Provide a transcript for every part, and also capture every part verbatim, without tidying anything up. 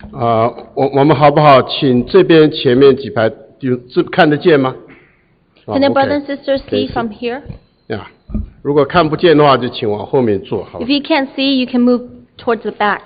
啊、呃，我我们好不好？请这边前面几排，这看得见吗 ？Can the brothers and okay. sisters see from here? 呀、yeah. ，如果看不见的话，就请往后面坐，好吧 If you can't see, you can move towards the back.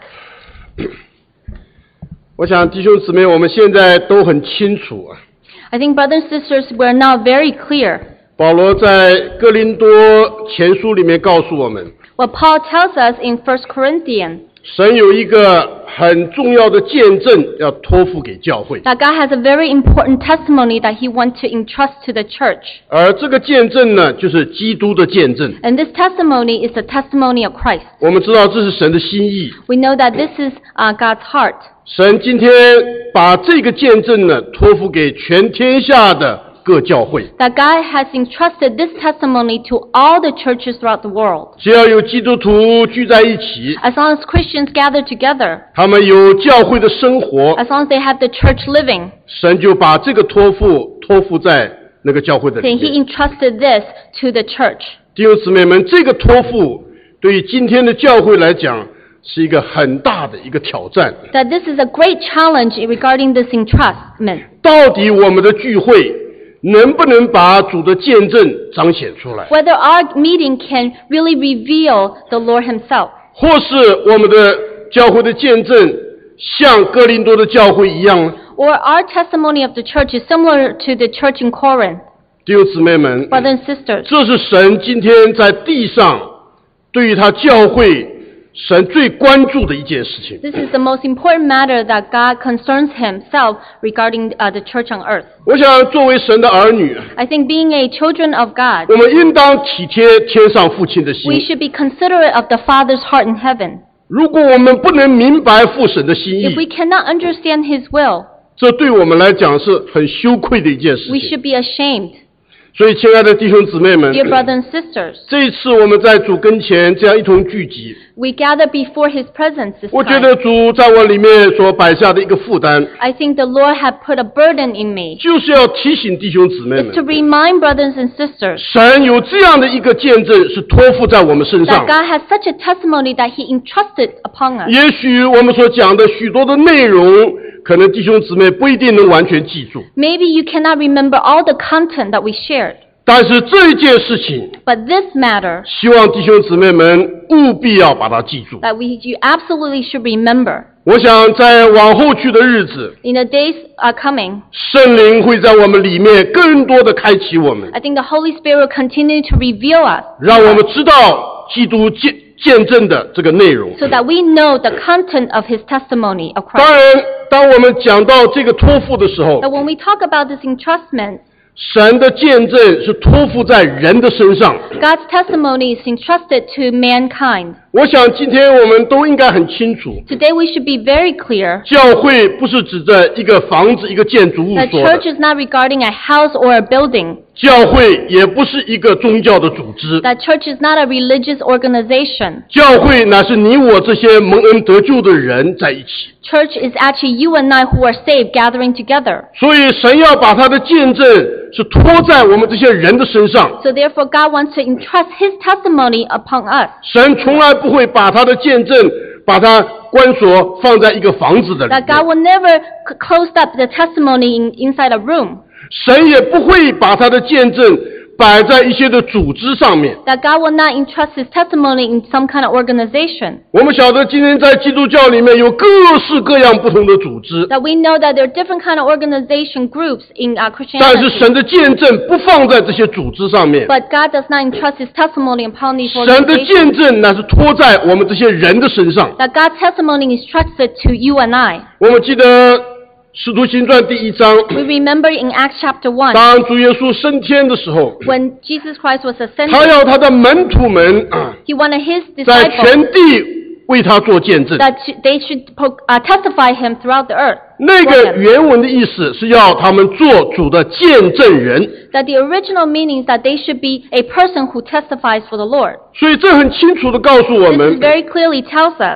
我想弟兄姊妹，我们现在都很清楚啊。 I think brothers and sisters, we're now very clear. 保罗在哥林多前书里面告诉我们 What Paul tells us in First Corinthians, 神有一个很重要的见证要托付给教会， that God has a very important testimony that he wants to entrust to the church. 而这个见证呢，就是基督的见证。 And this testimony is the testimony of Christ. 我们知道这是神的心意， We know that this is uh, God's heart. 神今天把这个见证呢托付给全天下的各教会， That God has entrusted this testimony to all the churches throughout the world. 只要有基督徒聚在一起， As long as Christians gather together, 他们有教会的生活， as long as they have the church living, 神就把这个托付托付在那个教会的里 then he 面。 entrusted this to the church. 弟兄姊妹们，这个托付对于今天的教会来讲是一个很大的一个挑战。 That this is a great challenge regarding this entrustment. 到底我们的聚会能不能把主的见证彰显出来， Whether our meeting can really reveal the Lord himself, 或是我们的教会的见证像哥林多的教会一样呢？ or our testimony of the church is similar to the church in Corinth. 弟兄姊妹们， Brothers and sisters, 这是神今天在地上对于他教会神最关注的一件事情。 this is the most important matter that God concerns himself regarding uh, the church on earth. 我想作为神的儿女， I think being a children of God, 我们应当体贴天上父亲的 we 心。 should be considerate of the Father's heart in heaven. 如果我们不能明白父神的心 If we 意， cannot understand his will, 这对我们来讲是很羞愧的一件事 we 情。 should be ashamed. 所以，亲爱的弟兄姊妹们， Dear brothers and sisters, 这一次我们在主跟前这样一同聚集， we gather before his presence this 我觉 time. 得主在我里面所摆下的一个负担， I think the Lord had put a burden in me. 就是要提醒弟兄姊妹 It's to 们， remind brothers and sisters 神有这样的一个见证是托付在我们身 that 上。 God has such a testimony that he entrusted upon us. 也许我们所讲的许多的内容，可能弟兄姊妹不一定能完全记住， Maybe you cannot remember all the content that we shared, 但是这件事情， but this matter 希望弟兄姊妹们务必要把它记住。 that we you absolutely should remember. 我想在往后去的日子， In the days are coming, 圣灵会在我们里面更多的开启我们， I think the Holy Spirit will continue to reveal us 让我们知道基督见见证的这个内容。 so that we know the content of his testimony of 当 Christ. 然，当我们讲到这个托付的时候 That，when we talk about this entrustment, 神的见证是托付在人的身上。 God's testimony is entrusted to mankind. 我想今天我们都应该很清楚， Today we should be very clear 教会不是指着一个房子、一个建筑物 that 说 church 的， is not regarding a house or a building. 教会也不是一个宗教的组织， That church is not a religious organization. 教会乃是你我这些蒙恩得救的人在一起。 Church is actually you and I who are saved gathering together. 所以神要把他的见证是托在我们这些人的身上。 So therefore God wants to entrust his testimony upon us. 神从来不会把他的见证把它关锁放在一个房子的里 That God 面， will never c- close up the testimony in, inside a room. 神也不会把他的见证摆在一些的组织上面。 That God will not entrust his testimony in some kind of organization. 我们晓得今天在基督教里面有各式各样不同的组织， That we know that there are different kind of organization groups in uh, 但是 Christianity. 神的见证不放在这些组织上面， But God does not entrust his testimony upon these 神的 organizations. 见证乃是托在我们这些人的身上。 That God's testimony is trusted to you and I. 我们记得使徒行传第一章， We remember in Acts chapter one, 当主耶稣升天的时候， when Jesus Christ was 他 ascended, 要他的门徒们啊 he wanted his 在 disciples 全地为他做见证。 that sh- they should pro- uh, testify him throughout the earth. 那个原文的意思是要他们做主的见证人， That the original meaning is that they should be a person who testifies for the Lord. 所以这很清楚的告诉我 This 们 is，very clearly tells us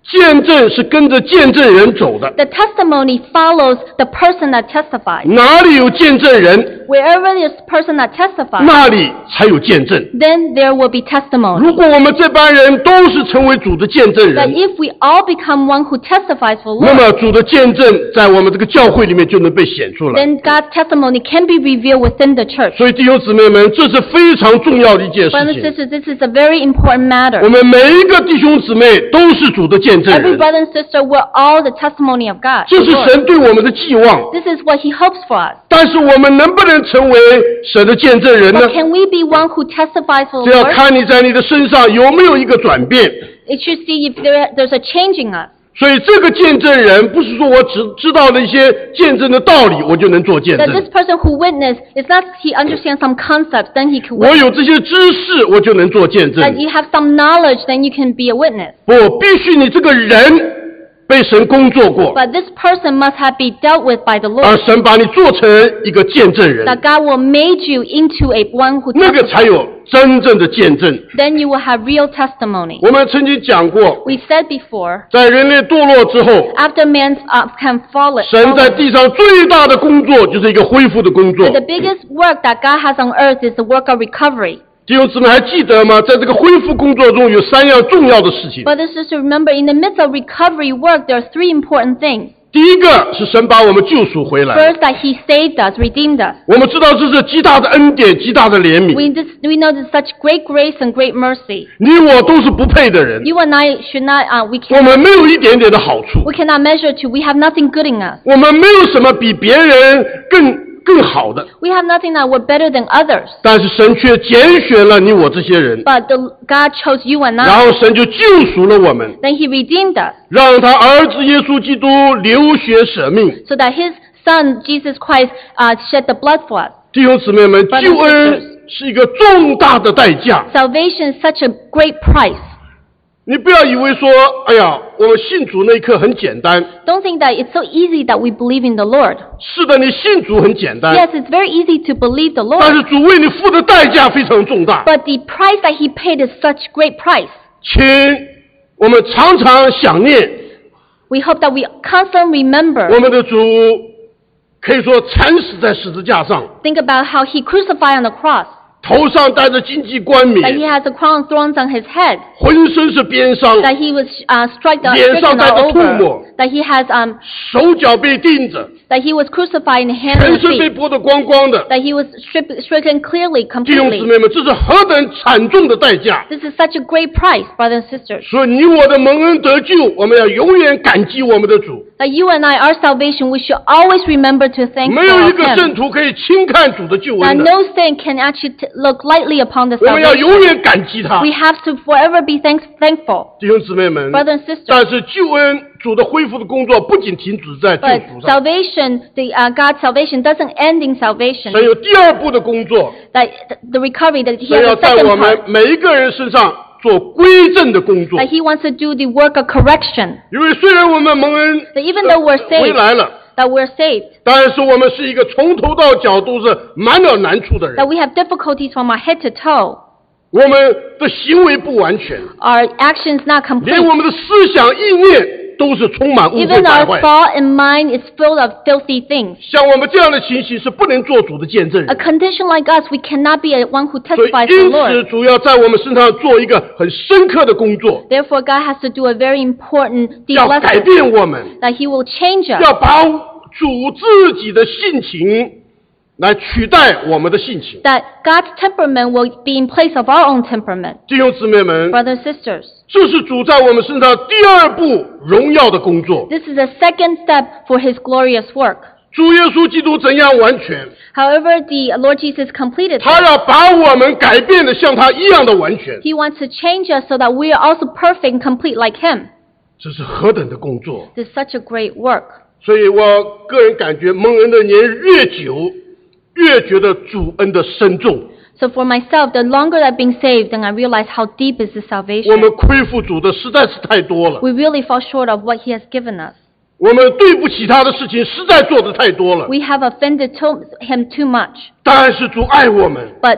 见证是跟着见证人走的， The testimony follows the person that testifies. 哪里有见证人， Wherever there's a person that testifies, 那里才有见证。 then there will be testimony. 如果我们这班人都是成为主的见证 That 人， if we all become one who testifies for 那 Lord, 么主的见证在我们这个教会里面就能被显出来。 then God's testimony can be revealed within the church. 所以弟兄姊妹们，这是非常重要的一件 Brothers 事 and 情。 sisters, this is a very important 我 matter. 们每一个弟兄姊妹都是主的见证 Every 人， brother and sister, we're all the testimony of God. 这是 Lord. 神对我们的寄望。 This is what He hopes for us. 但是我们能不能成为神的见证人呢？ But can we be one who testifies for 这 the 要 Lord? 看你在你的身上有没有一个转变。 It should see if there, there's a change in us. 所以这个见证人不是说我只知道了一些见证的道理，我就能做见 That this 证。 person who witnessed, it's not he understands some concepts, then he can 我 witness. 有这些知识，我就能做见证。 That you have some knowledge, then you can be a witness. 不，必须你这个人被神工作过， But this person must have been dealt with by the 而 Lord. 神把你做成一个见证人， That God will make you into a one who 那个才 testifies. 有真正的见证。 Then you will have real testimony. 我们曾经讲过， We said before, 在人类堕落之后， after man's uh, can fall, 神在地上最大的工作就是一个恢复的工作。 the biggest work that God has on earth is the work of recovery. 弟兄姊妹还记得吗？在这个恢复工作中有三样重要的事情。 But this is to remember, in the midst of recovery work, there are three important things. 第一个是神把我们救赎回来， First, that He saved us, redeemed us. 我们知道这是极大的恩典，极大的怜悯。 We, this, we know there's such great grace and great mercy. 你我都是不配的人， You and I should not, uh, we 我 can, 们没有一点点的好处， we cannot measure to. We have nothing good in us. 我们没有什么比别人更更好的， We have nothing that we're better than others. 但是神却拣选了你我这些人， But the, God chose you and 然 I. 后神就救赎了我们， Then He redeemed us, 让他儿子耶稣基督流血舍命。 so that His Son Jesus Christ uh, shed the blood for us. 弟兄姊妹们， Brothers and 救恩是一个重大的代价。 Salvation is such a great price. 你不要以为说，哎呀，我们信主那一刻很简单。 Don't think that it's so easy that we believe in the Lord. 是的，你信主很简单， Yes, it's very easy to believe the 但 Lord. 是主为你付的代价非常重大。 But the price that He paid is such great price. 请我们常常想念 We hope that we constantly remember. 我们的主，可以说惨死在十字架上， Think about how He crucified on the cross. 头上戴着荆棘冠 That He 冕， has a crown of thorns on His head. 浑身是鞭伤， That He was uh, struck down, 脸上 stricken 带着 all 唾 over. 沫， That He has um, 手脚被钉着， that He was crucified in the hands 全 and 身被 feet. 剥得光光的。 That He was stripped, stricken clearly, 弟兄姊 completely. 妹们，这是何等惨重的代价！ This is such a great price, brothers and sisters. 所以你我的蒙恩得救，我们要永远感激我们的主。 That you and I, our salvation, we should always remember to thank 没有 God 一 of 个 Him. 圣徒可以轻看主的救 That 恩的， no saint can actually t- look lightly upon the 我们要 salvation. 永远感激他。 We have to forever be thank- thankful. 弟兄姊妹们， Brothers and sisters. 但是救恩主的恢复的工作不仅停止在救 But 赎上， salvation, the uh, God's salvation doesn't end in salvation. 神有第二步的工作， That the recovery, that He 神 has 要 a 在 second 我们 part. 每一个人身上做归正的工作。 That He wants to do the work of correction. 因为虽然我们蒙恩 That even though we're 回 saved, 来了， that we're saved, 但是我们是一个从头到脚都是满了难处的 that 人， we have difficulties from our head to toe. 我们的行为不完全， Our actions not complete. 连我们的思想意念都是充满污秽 Even 败 our 坏。 thought and mind is filled of filthy things. 像我们这样的情形是不能做主的见证 A 人。 condition like us, we cannot be a one who 所以 testifies for 因 the 此 Lord. 主要在我们身上做一个很深刻的工作， Therefore, God has to do a very important deep 要改 lesson. 变我们， That He will change us. 要把主自己的性情来取代我们的性情。 That God's temperament will be in place of our own temperament. 弟兄姊妹们， Brothers and sisters, 这是主在我们身上第二步荣耀的工作。 this is a second step for His glorious work. 主耶稣基督怎样完全？ However, the Lord Jesus completed 他 this. 要把我们改变的像他一样的完全， He wants to change us so that we are also perfect and complete like Him. 这是何等的工作！ This is such a great work. 所以我个人感觉蒙恩的年越久，越觉得主恩的深重。 So for myself, the longer I've been saved, then I realize how deep is this 我 salvation. 们亏负主的实在是太多了， We really fall short of what He has given us. 我们对不起他的事情实在做的太多了。 We have offended to Him too much. 但是主爱我们， But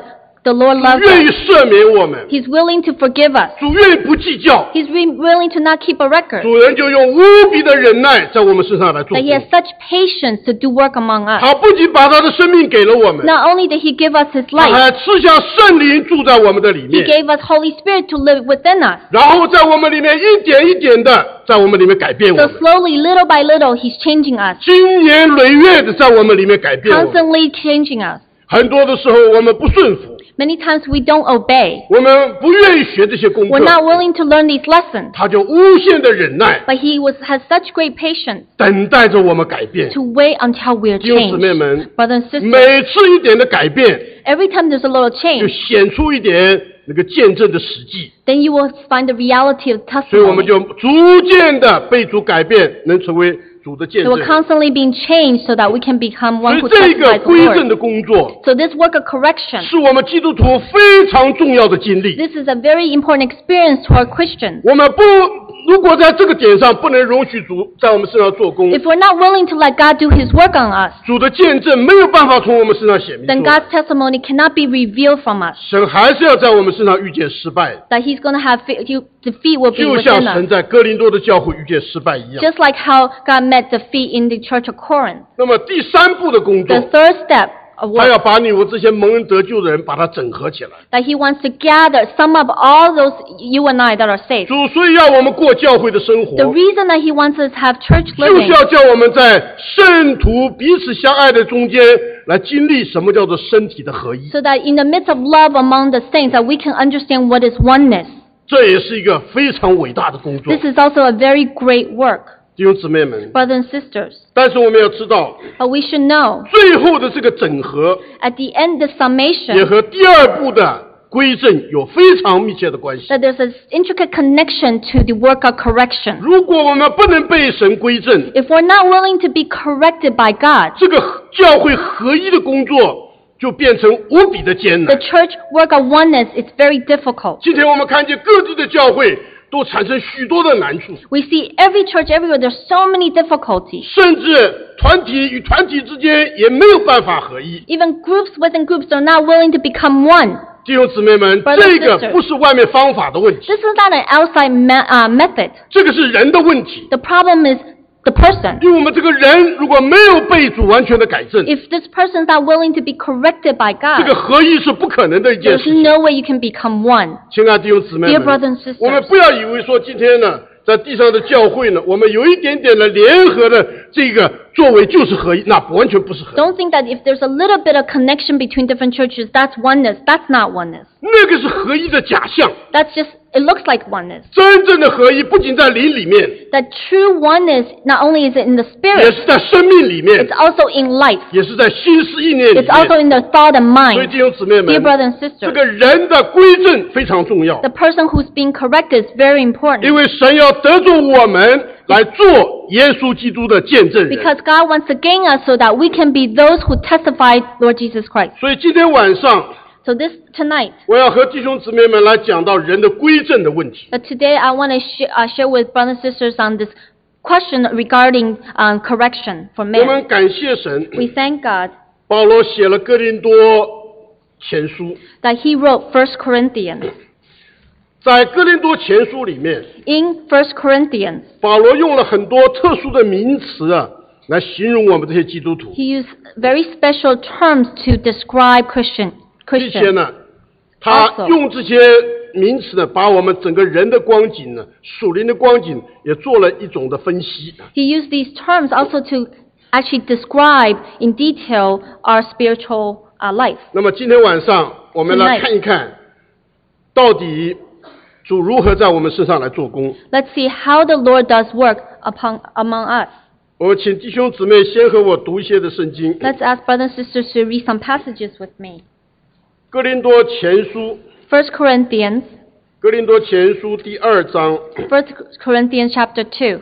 The Lord 主 loves 愿意 us. 赦免我们， He's willing to forgive us. 主愿意不计较， He's re- willing to not keep a record. 主人就用无比的忍耐在我们身上来做 That 工。 He has such patience to do work among us. 他不仅把他的生命给了我们， Not only did He give us His 他 life, 还赐下圣灵住在我们的里 He 面， gave us Holy Spirit to live within us. 然后在我们里面一点一点的在我们里面改变我 So 们， slowly, little by little, He's changing us. 经年累月的在我们里面改变我们。 Constantly changing us. 很多的时候我们不顺服， Many times we don't obey. 我们不愿意学这些功 We're 课， not willing to learn these lessons. 他就无限的忍耐， But He was, has such great patience 等待着我们改变。 to wait until we're 弟兄姊妹 changed. 们， Brothers and sisters, 每次一点的改变， every time there's a little 就 change, 显出一点那个见证的实际， then you will find the reality of 所以我们 testimony. 就逐渐的被主改变，能成为主的见 So 证 we're。constantly being changed so that we can become 所 one 以 who 这个 testifies the 归正 Lord. 的工作， So this work of correction, 是我们基督徒非常重要的经历。 this is a very important experience to our Christians. 我们不，如果在这个点上不能容许主在我们身上做工， If we're not willing to let God do His work on us, 主的见证没有办法从我们身上显明 then 出来， God's testimony cannot be revealed from us. 神还是要在我们身上遇见失败， That He's going to have fe- you- defeat will be 就像 within 神 us. 在哥林多的教会遇见失败一样。 Just like how God met defeat in the church of Corinth. 那么第三步的工 The 作， third step of 他 work, 要把你我这些蒙恩得救的人把它整合起来。 that He wants to gather, sum up all those you and I that are saved. 主所以要我们过教会的生活， The reason that He wants us to have church 就是 living 要叫我们在圣徒彼此相爱的中间，来经历什么叫做身体的合一。 so that in the midst of love among the saints that we can understand what is oneness. 这也是一个非常伟大的工作， This is also a very great work, 弟兄姊妹们。 brothers and sisters. 但是我们要知道， But we should know 最后的这个整合 at the end, the 也 summation, 和第二步的归正有非常密切的关系。 that there's an intricate connection to the work of correction. 如果我们不能被神归正， If we're not willing to be corrected by God, 这个教会合一的工作就变成无比的艰 the 难。 church work of oneness is very difficult. 今天我们看见各地的教会都产生许多的难处， We see every church everywhere, there's so many difficulties. 甚至团体与团体之间也没有办法合一。 Even groups within groups are not willing to become one. 弟兄姊妹们， Brothers and 这个 sisters. 不是外面方法的问题， This is not an outside me- uh, method. 这个是人的问题。 The problem is the person. 因为我们这个人如果没有被主完全的改正， If this person's not willing to be corrected by 这个 God, 合一是不可能的一件 there's 事情。 no way you can become one. 亲爱的弟兄姊妹 Dear 们， brothers and 我们 sisters, 不要以为说今天呢，在地上的教会呢，我们有一点点的联合的这个作为就是合一，那不完全不是合一， don't think that if there's a little bit of connection between different churches, that's oneness. That's not oneness. 那个是合一的假象。 That's just, it looks like oneness. 真正的合一不仅在灵里面， That true oneness, not only is it in the 也 spirit, 是在生命里面 it's，also in life. 也是在心思意念里 It's also 面。 in the thought and 所以 mind. 弟兄姊妹 Dear 们， brothers and 这 sisters, 个人的归正非常重要， the person who's being corrected is very 因 important 为神要得着我们来做耶稣基督的见证人。 because God wants to gain us so that we can be those who testify Lord Jesus Christ. 所以今天晚上， So this tonight, 我要和弟兄姊妹们来讲到人的归正的问题。 but today I want to sh- uh, share with brothers and sisters on this question regarding um, correction for 我 men. 们感谢神， We thank God 保罗写了哥林多前书， that He wrote First Corinthians. 在哥林多前书里面， In First Corinthians, 保罗用了很多特殊的名词啊，来形容我们这些基督徒。 he used very special terms to describe Christian 并且 Christians. 呢，他 Also 用这些名词呢，把我们整个人的光景呢，属灵的光景也做了一种的分析。 He used these terms also to actually describe in detail our spiritual uh, life. 那么今天晚上，我们来 Tonight 看一看，到底主如何在我们身上来做工。 Let's see how the Lord does work upon among us. 我请弟兄姊妹先和我读一些的圣经，《 Let's ask brothers and sisters to read some passages with me. 哥林多前书》， First Corinthians, 哥林多前书第二章， First Corinthians chapter two.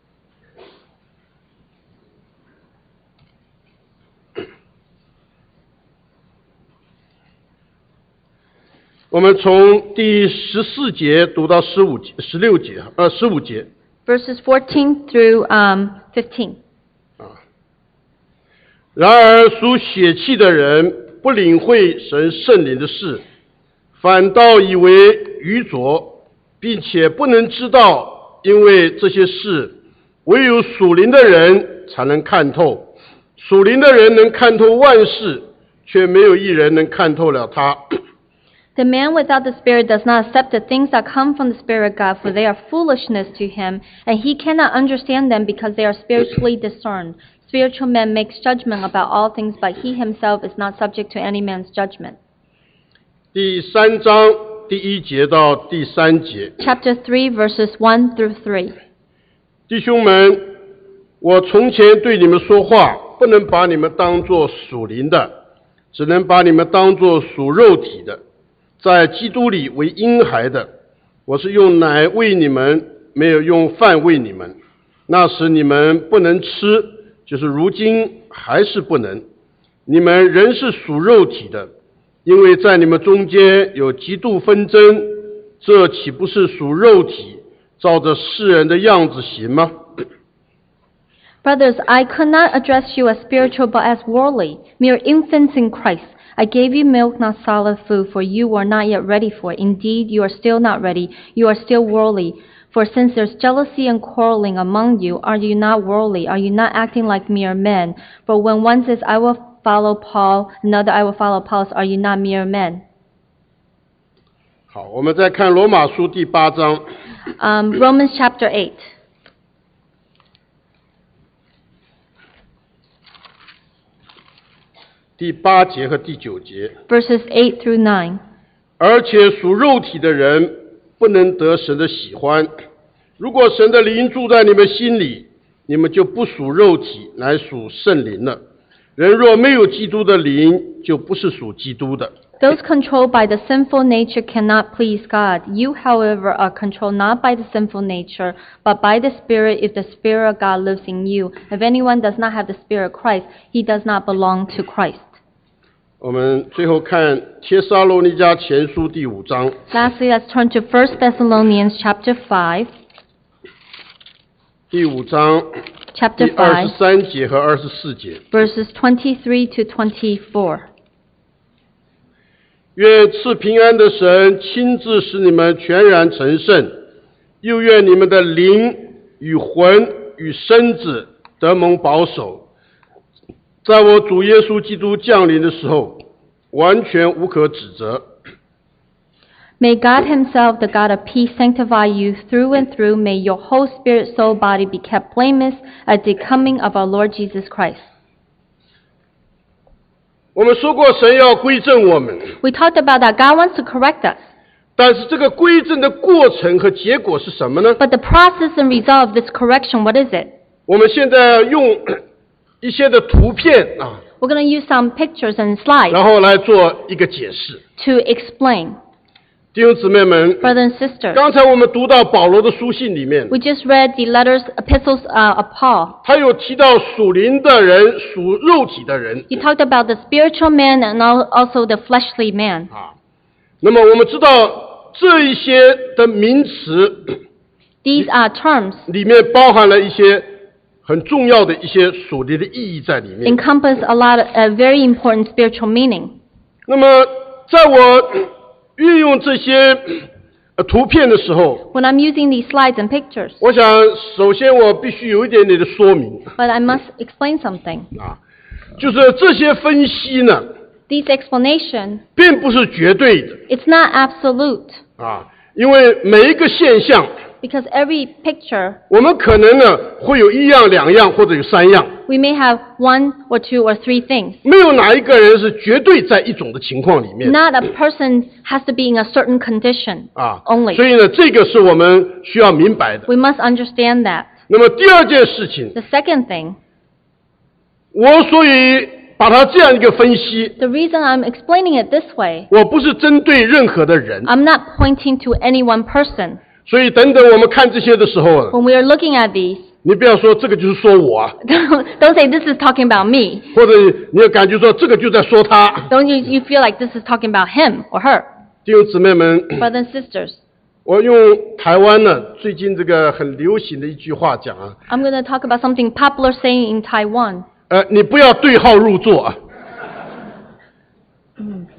我们从第十四节读到十五节、十六节，呃，十五节。 Verses fourteen through um, fifteen. 然而属血气的人不领会神圣灵的事，反倒以为愚拙，并且不能知道，因为这些事唯有属灵的人才能看透。属灵的人能看透万事，却没有一人能看透了他。 The man without the Spirit does not accept the things that come from the Spirit of God, for they are foolishness to him, and he cannot understand them because they are spiritually discerned. Spiritual man makes judgment about all things, but he himself is not subject to any man's judgment. 第三章第一节到第三节， Chapter three, verses one through three. 弟兄们，我从前对你们说话，不能把你们当作属灵的，只能把你们当作属肉体的，在基督里为婴孩的。我是用奶喂你们，没有用饭喂你们。那时你们不能吃，就是如今还是不能。你们仍是属肉体的，因为在你们中间有极度纷争，这岂不是属肉体，照着世人的样子行吗？ Brothers, I could not address you as spiritual, but as worldly, mere infants in Christ. I gave you milk, not solid food, for you were not yet ready for it. Indeed, you are still not ready. You are still worldly. For since there's jealousy and quarreling among you, are you not worldly? Are you not acting like mere men? For when one says, I will follow Paul, another, I will follow Apollos, are you not mere men? 好，我们再看罗马书第八章， Um, Romans chapter eight. 第八节和第九节。 Verses eight through nine. 而且属肉体的人不能得神的喜欢。如果神的灵住在你们心里，你们就不属肉体，乃属圣灵了。人若没有基督的灵，就不是属基督的。 Those controlled by the sinful nature cannot please God. You, however, are controlled not by the sinful nature, but by the Spirit, if the Spirit of God lives in you. If anyone does not have the Spirit of Christ, he does not belong to Christ. 我们最后看帖撒罗尼迦前书第五章， Lastly, let's turn to First Thessalonians chapter five. 第五章 Chapter 第二十 five, 三节和二十四节。 verses twenty-three to twenty-four. 愿赐平安的神亲自使你们全然成圣，又愿你们的灵与魂与身子得蒙保守，在我主耶稣基督降临的时候，完全无可指责。 May God himself, the God of peace, sanctify you through and through. May your whole spirit, soul, body be kept blameless at the coming of our Lord Jesus Christ. 我们说过，神要归正我们， We talked about that God wants to correct us. 但是这个归正的过程和结果是什么呢？ But the process and result of this correction, what is it? 我们现在用一些的图片啊， We're going to use some pictures and slides 然后来做一个解释。 to explain. 弟兄姊妹们， Brothers and sisters, 刚才我们读到保罗的书信里面， we just read the letters, epistles uh, of Paul. 他有提到属灵的人、属肉体的人 He talked about the spiritual man and al- also the fleshly man. 啊。那么我们知道这一些的名词 These are terms 里面包含了一些很重要的一些属灵的意义在里面。 encompass a lot of uh, very important spiritual meaning. 那么在我运用这些呃图片的时候， When I'm using these slides and pictures, 我想首先我必须有一点点的说明 but I must explain something. 啊，就是这些分析呢， These explanation, 并不是绝对的 it's not absolute 啊，因为每一个现象， because every picture 我们可能呢会有一样、两样或者有三样， we may have one or two or three things. 没有哪一个人是绝对在一种的情况里面 Not a person has to be in a certain condition 啊。 only. 所以呢，这个是我们需要明白的。 We must understand that. 那么第二件事情， The second thing, 我所以把它这样一个分析， the reason I'm explaining it this way, 我不是针对任何的人， I'm not pointing to any one person. 所以等等我们看这些的时候啊， When we are looking at these, 你不要说这个就是说我啊， don't, don't say this is talking about me. 或者你要感觉说这个就在说他。 Don't you, you feel like this is talking about him or her. 弟兄姊妹们， Brothers and sisters, 我用台湾呢最近这个很流行的一句话讲啊， I'm going to talk about something popular saying in Taiwan. 呃，你不要对号入座啊。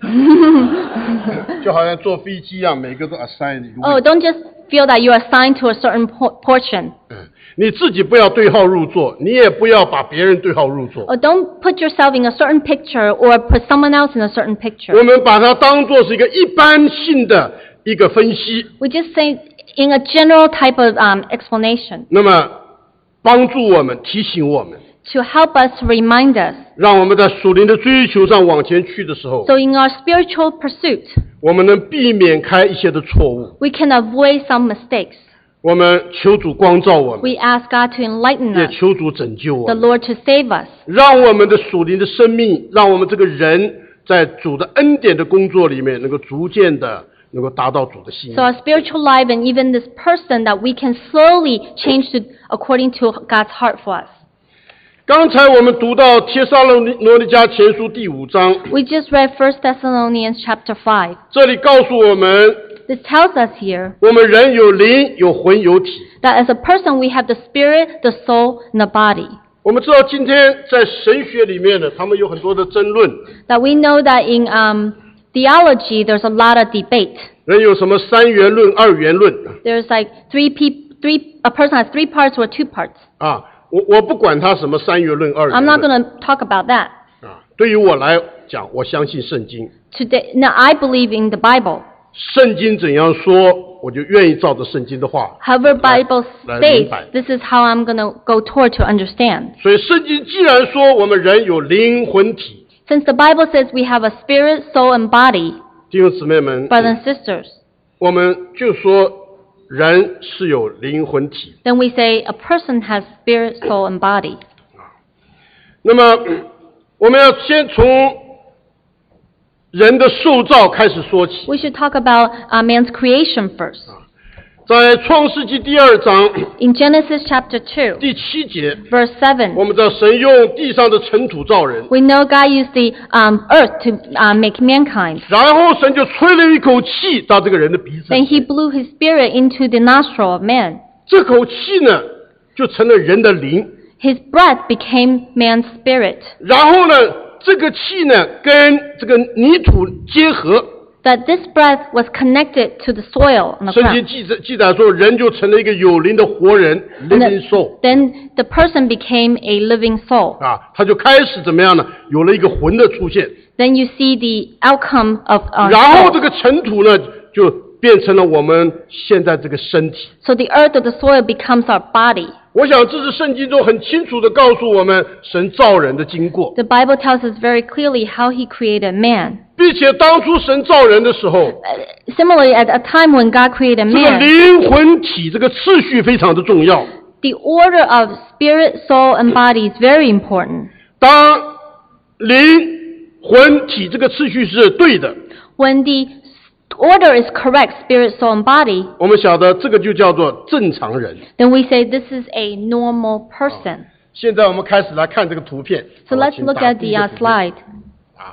就好像坐飞机一样，每个都 assign 一个 Oh, 位置。 don't just feel that you are assigned to a certain por- portion. 你自己不要对号入座，你也不要把别人对号入座。 Or don't put yourself in a certain picture or put someone else in a certain picture. 我们把它当作是一个一般性的一个分析， We just say in a general type of um, explanation 那么帮助我们、提醒我们， to help us, to remind us. 让我们在属灵的追求上往前去的时候， So in our spiritual pursuit, 我们能避免开一些的错误。 we can avoid some mistakes. 我们求主光照我们， We ask God to enlighten 也 us, 求主拯救我 the 们， Lord to save us, 让我们的属灵的生命，让我们这个人在主的恩典的工作里面，能够逐渐的能够达到主的心意 so。our spiritual life and even this person that we can slowly change to according to God's heart for us. 刚才我们读到帖撒罗尼迦前书第五章， We just read First Thessalonians chapter five. 这里告诉我们， This tells us here 我们人有灵、有魂、有体。 that as a person we have the spirit, the soul, and the body. 我们知道今天在神学里面呢，他们有很多的争论， That we know that in um, theology there's a lot of debate. 人有什么三元论、二元论 There's like three pe- three a person has three parts or two parts. 啊。我我不管他什么三元论、二元 I'm 论 not going to talk about that 啊。对于我来讲，我相信圣经， today. Now I believe in the Bible. 圣经怎样说，我就愿意照着圣经的话。 However, Bible 来- 来 states 明白。 this is how I'm going to go toward to understand. 所以圣经既然说我们人有灵魂体， Since the Bible says we have a spirit, soul, and body, 弟兄姊妹们， brothers and sisters, 我们就说人是有灵魂体。 then we say a person has spirit, soul, and body. 那么我们要先从人的受造开始说起。 We should talk about uh, man's creation first. 在创世纪第二章 In Genesis chapter two, 第七节， verse 我 seven, 们知道神用地上的尘土造人， we know God used the um, earth to uh, make mankind. 然后神就吹了一口气到这个人的鼻子 Then 里 he blew his spirit into the nostril of man. 这口气呢就成了人的灵， His breath became man's spirit. 然后呢这个气呢跟这个泥土结合， That this breath was connected to the soil on the 圣经 ground. 记载记载说人就成了一个有灵的活人 And living soul then the person became a living soul. 啊，他就开始怎么样呢？有了一个魂的出现， Then you see the outcome of our 然后 soul. 这个尘土呢就变成了我们现在这个身体。 So the earth or the soil becomes our body. 我想这是圣经中很清楚的告诉我们神造人的经过， The Bible tells us very clearly how he created man. 并且当初神造人的时候， Uh, Similarly, at a time when God created 这个 man, 灵魂体这个次序非常的重要。 the order of spirit, soul, and body is very important. 当灵魂体这个次序是对的， When the order is correct, spirit, soul, and body, 我们晓得这个就叫做正常人。 then we say this is a normal person. 现在我们开始来看这个图片。 So 好 let's 请 look 打 at 第一 the 个 uh, 图片 slide. 啊，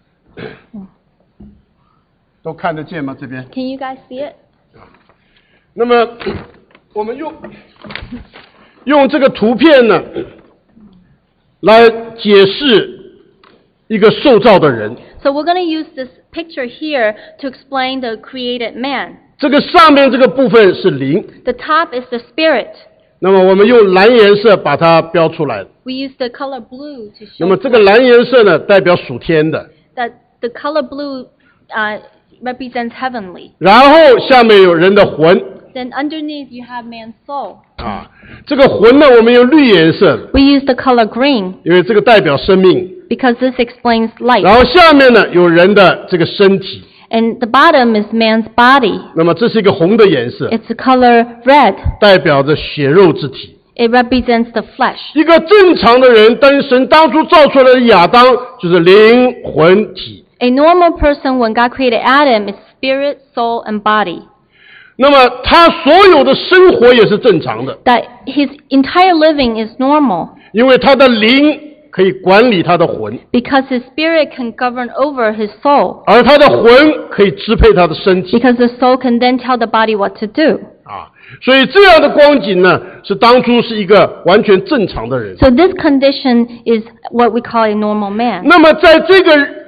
都看得见吗？这边。 Can you guys see it? 那么我们用用这个图片呢，来解释一个受造的人。 So we're going to use this picture here to explain the created man. 这个上面这个部分是灵， The top is the spirit. 那么我们用蓝颜色把它标出来。 We use the color blue to 那 show 么这个蓝颜色呢，代表属天的。 that the color blue uh, represents heavenly. 然后下面有人的魂 Then underneath you have man's soul. 啊，这个魂呢，我们用绿颜色， We use the color green 因为这个代表生命。 because this explains 然 life. 后下面呢有人的这个身体， And the bottom is man's body. 那么这是一个红的颜色， It's the color red. 代表着血肉之体。 It represents the flesh. 一个正常的人，但神当初造出来的亚当就是灵魂体。 A normal person, when God created Adam, is spirit, soul, and body. 那么他所有的生活也是正常的， That his entire living is normal 因为他的灵可以管理他的魂， because his spirit can govern over his soul. 而他的魂可以支配他的身体 Because the soul can then tell the body what to do. 啊。所以这样的光景呢，是当初是一个完全正常的人。 So this condition is what we call a normal man. 那么在这个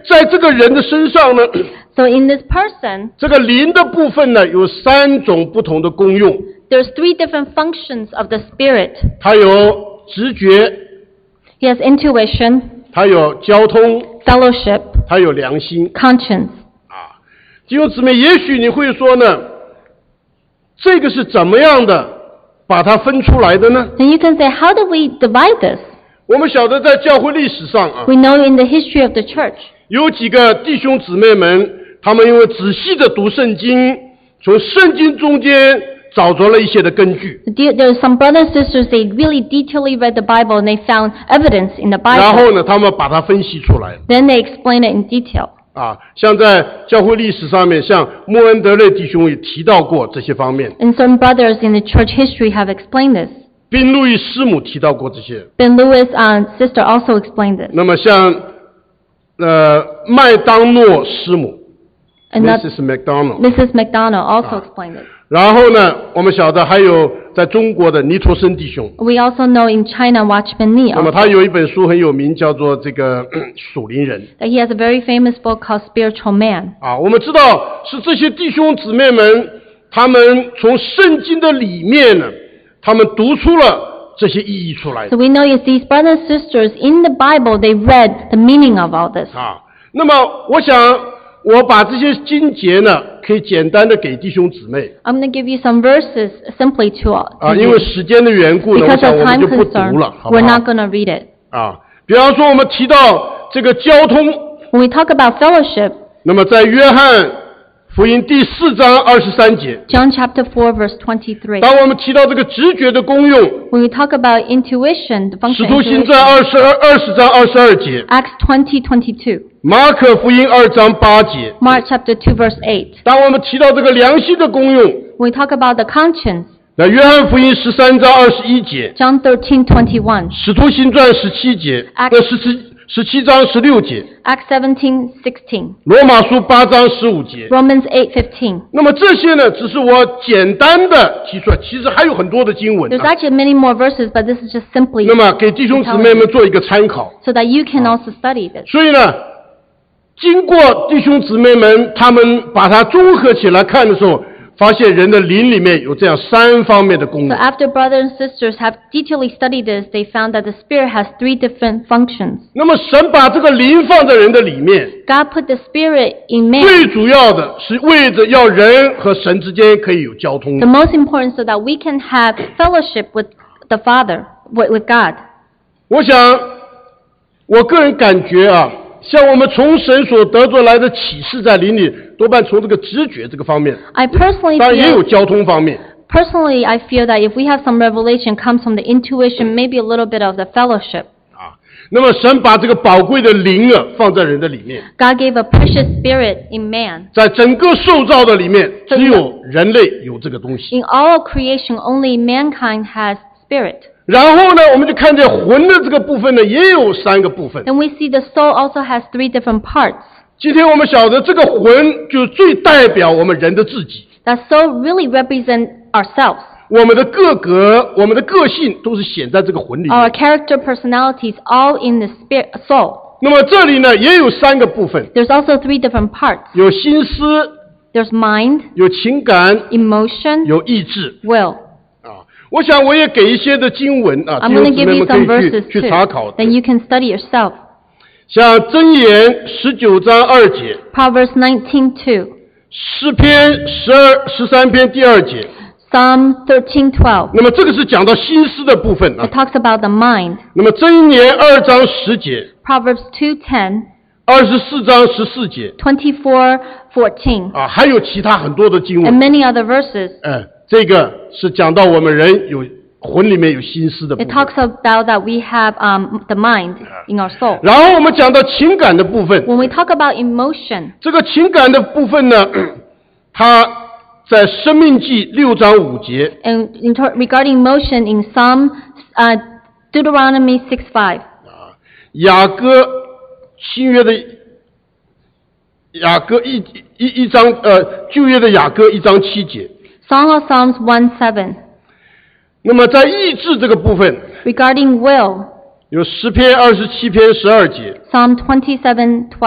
在这个人的身上呢， So in this person, 这个灵的部分呢，有三种不同的功用。 there's three different functions of the Spirit. 它有直觉， He has intuition, 它有交通， fellowship, 它有良心。 conscience. 啊，弟兄姊妹，也许你会说呢，这个是怎么样的把它分出来的呢？ And you can say, how do we divide this? 我们晓得在教会历史上啊， We know in the history of the church, 有几个弟兄姊妹们，他们因为仔细的读圣经，从圣经中间找着了一些的根据， there are some brothers and sisters, they really detailedly read the Bible and they found evidence in the 然后 Bible. 呢，他们把它分析出来。 Then they explain it in detail. 啊，像在教会历史上面，像莫恩德雷弟兄也提到过这些方面， And some brothers in the church history have explained this. 宾路易师母提到过这些。 Ben Lewis' uh, sister also explained this. 那么像呃麦当诺师母 And that, ，Missus McDonald， Missus McDonald also explained this. 然后呢，我们晓得还有在中国的尼陀生弟兄， We also know in China, Watchman Nee 那么 also, 他有一本书很有名，叫做这个嗯属灵人 that he has a very famous book called Spiritual Man. 啊。我们知道是这些弟兄姊妹们，他们从圣经的里面呢，他们读出了这些意义出来 So we know is these brothers and sisters in the Bible, they read the meaning of all this. 啊。那么我想我把这些经节呢，可以简单的给弟兄姊妹 I'm going to give you some verses simply to, 啊， to 因 you. 为时间的缘故呢，我 Because 想 of 我们 time 就不 concern, 读了，好不 we're 好 not？ going to read it. 啊，比方说我们提到这个交通， When we talk about fellowship, 那么在约翰福音第四章二十三节， John chapter four, verse twenty-three. 当我们提到这个直觉的功用， When we talk about intuition, the 使 function 徒 of 行 intuition, 传二十二二十章二十二节， Acts twenty, twenty-two. 马可福音二章八节。 Mark chapter two, verse eight. 当我们提到这个良心的功用， When we talk about the conscience, 那约翰福音十三章二十一节， John thirteen, twenty-one. 使徒行传十七节， Acts- 呃十七十七章十六节， Acts seventeen, sixteen. 罗马书八章十五节。 Romans eight, fifteen. 那么这些呢，只是我简单的提出来，其实还有很多的经文、 There's 啊。 actually many more verses, but this is just simply 那么给弟兄姊妹们做一个参考。 so that you can also study this. 所以呢，经过弟兄姊妹们他们把它综合起来看的时候，发现人的灵里面有这样三方面的功 So 能。 after brothers and sisters have detailedly studied this, they found that the Spirit has three different functions. 那么神把这个灵放在人的里面， God put the Spirit in man. 最主要的是为着要人和神之间可以有交通 The。most important so that we can have fellowship with the Father, with, with God. 我想，我个人感觉啊，像我们从神所得着来的启示，在灵里多半从这个直觉这个方面， I personally 当然也有 feel, 交通方面。 personally, I feel that if we have some revelation comes from the intuition, maybe a little bit of the fellowship. 啊，那么神把这个宝贵的灵啊放在人的里面， God gave a precious spirit in man. 在整个受造的里面，只有人类有这个东西。 In all of creation, only mankind has spirit. 然后呢，我们就看见魂的这个部分呢，也有三个部分。 And we see the soul also has three different parts. 今天我们晓得，这个魂就最代表我们人的自己， That soul really represents ourselves. 我们的个格、我们的个性都是显在这个魂里 Our 面。 character, personalities, all in the spirit, soul. 那么这里呢，也有三个部分， There's also three different parts. 有心思、 There's mind, 有情感、 emotion, 有意志 will. 啊。我想我也给一些的经文啊， I'm 弟 going 兄 to 姊 give 妹 you 们可 some 以 verses 去 too. 去查考的。 Then you can study yourself. 像箴言十九章二节， Proverbs nineteen, two. 诗篇十二十三篇第二节。 Psalm thirteen, twelve. 那么这个是讲到心思的部分啊 It。talks about the mind. 那么箴言二章十节， Proverbs two, ten. 二十四章十四节 twenty-four, fourteen. 啊，还有其他很多的经 And 文。 many other verses. 哎，这个是讲到我们人有魂里面有心思的部 It 分。 talks about that we have um, the mind in our soul. 然后我们讲到情感的部分， When we talk about emotion, 这个情感的部分呢，它在《生命记》六章五节， and in ter- regarding emotion in Psalm, uh, Deuteronomy six, five. 雅歌新约的雅歌一一一章呃旧约的雅歌一章七节。 Song of Psalms one, seven. 那么在意志这个部分， Regarding will, 有诗篇二十七篇十二节， Psalm twenty-seven, twelve.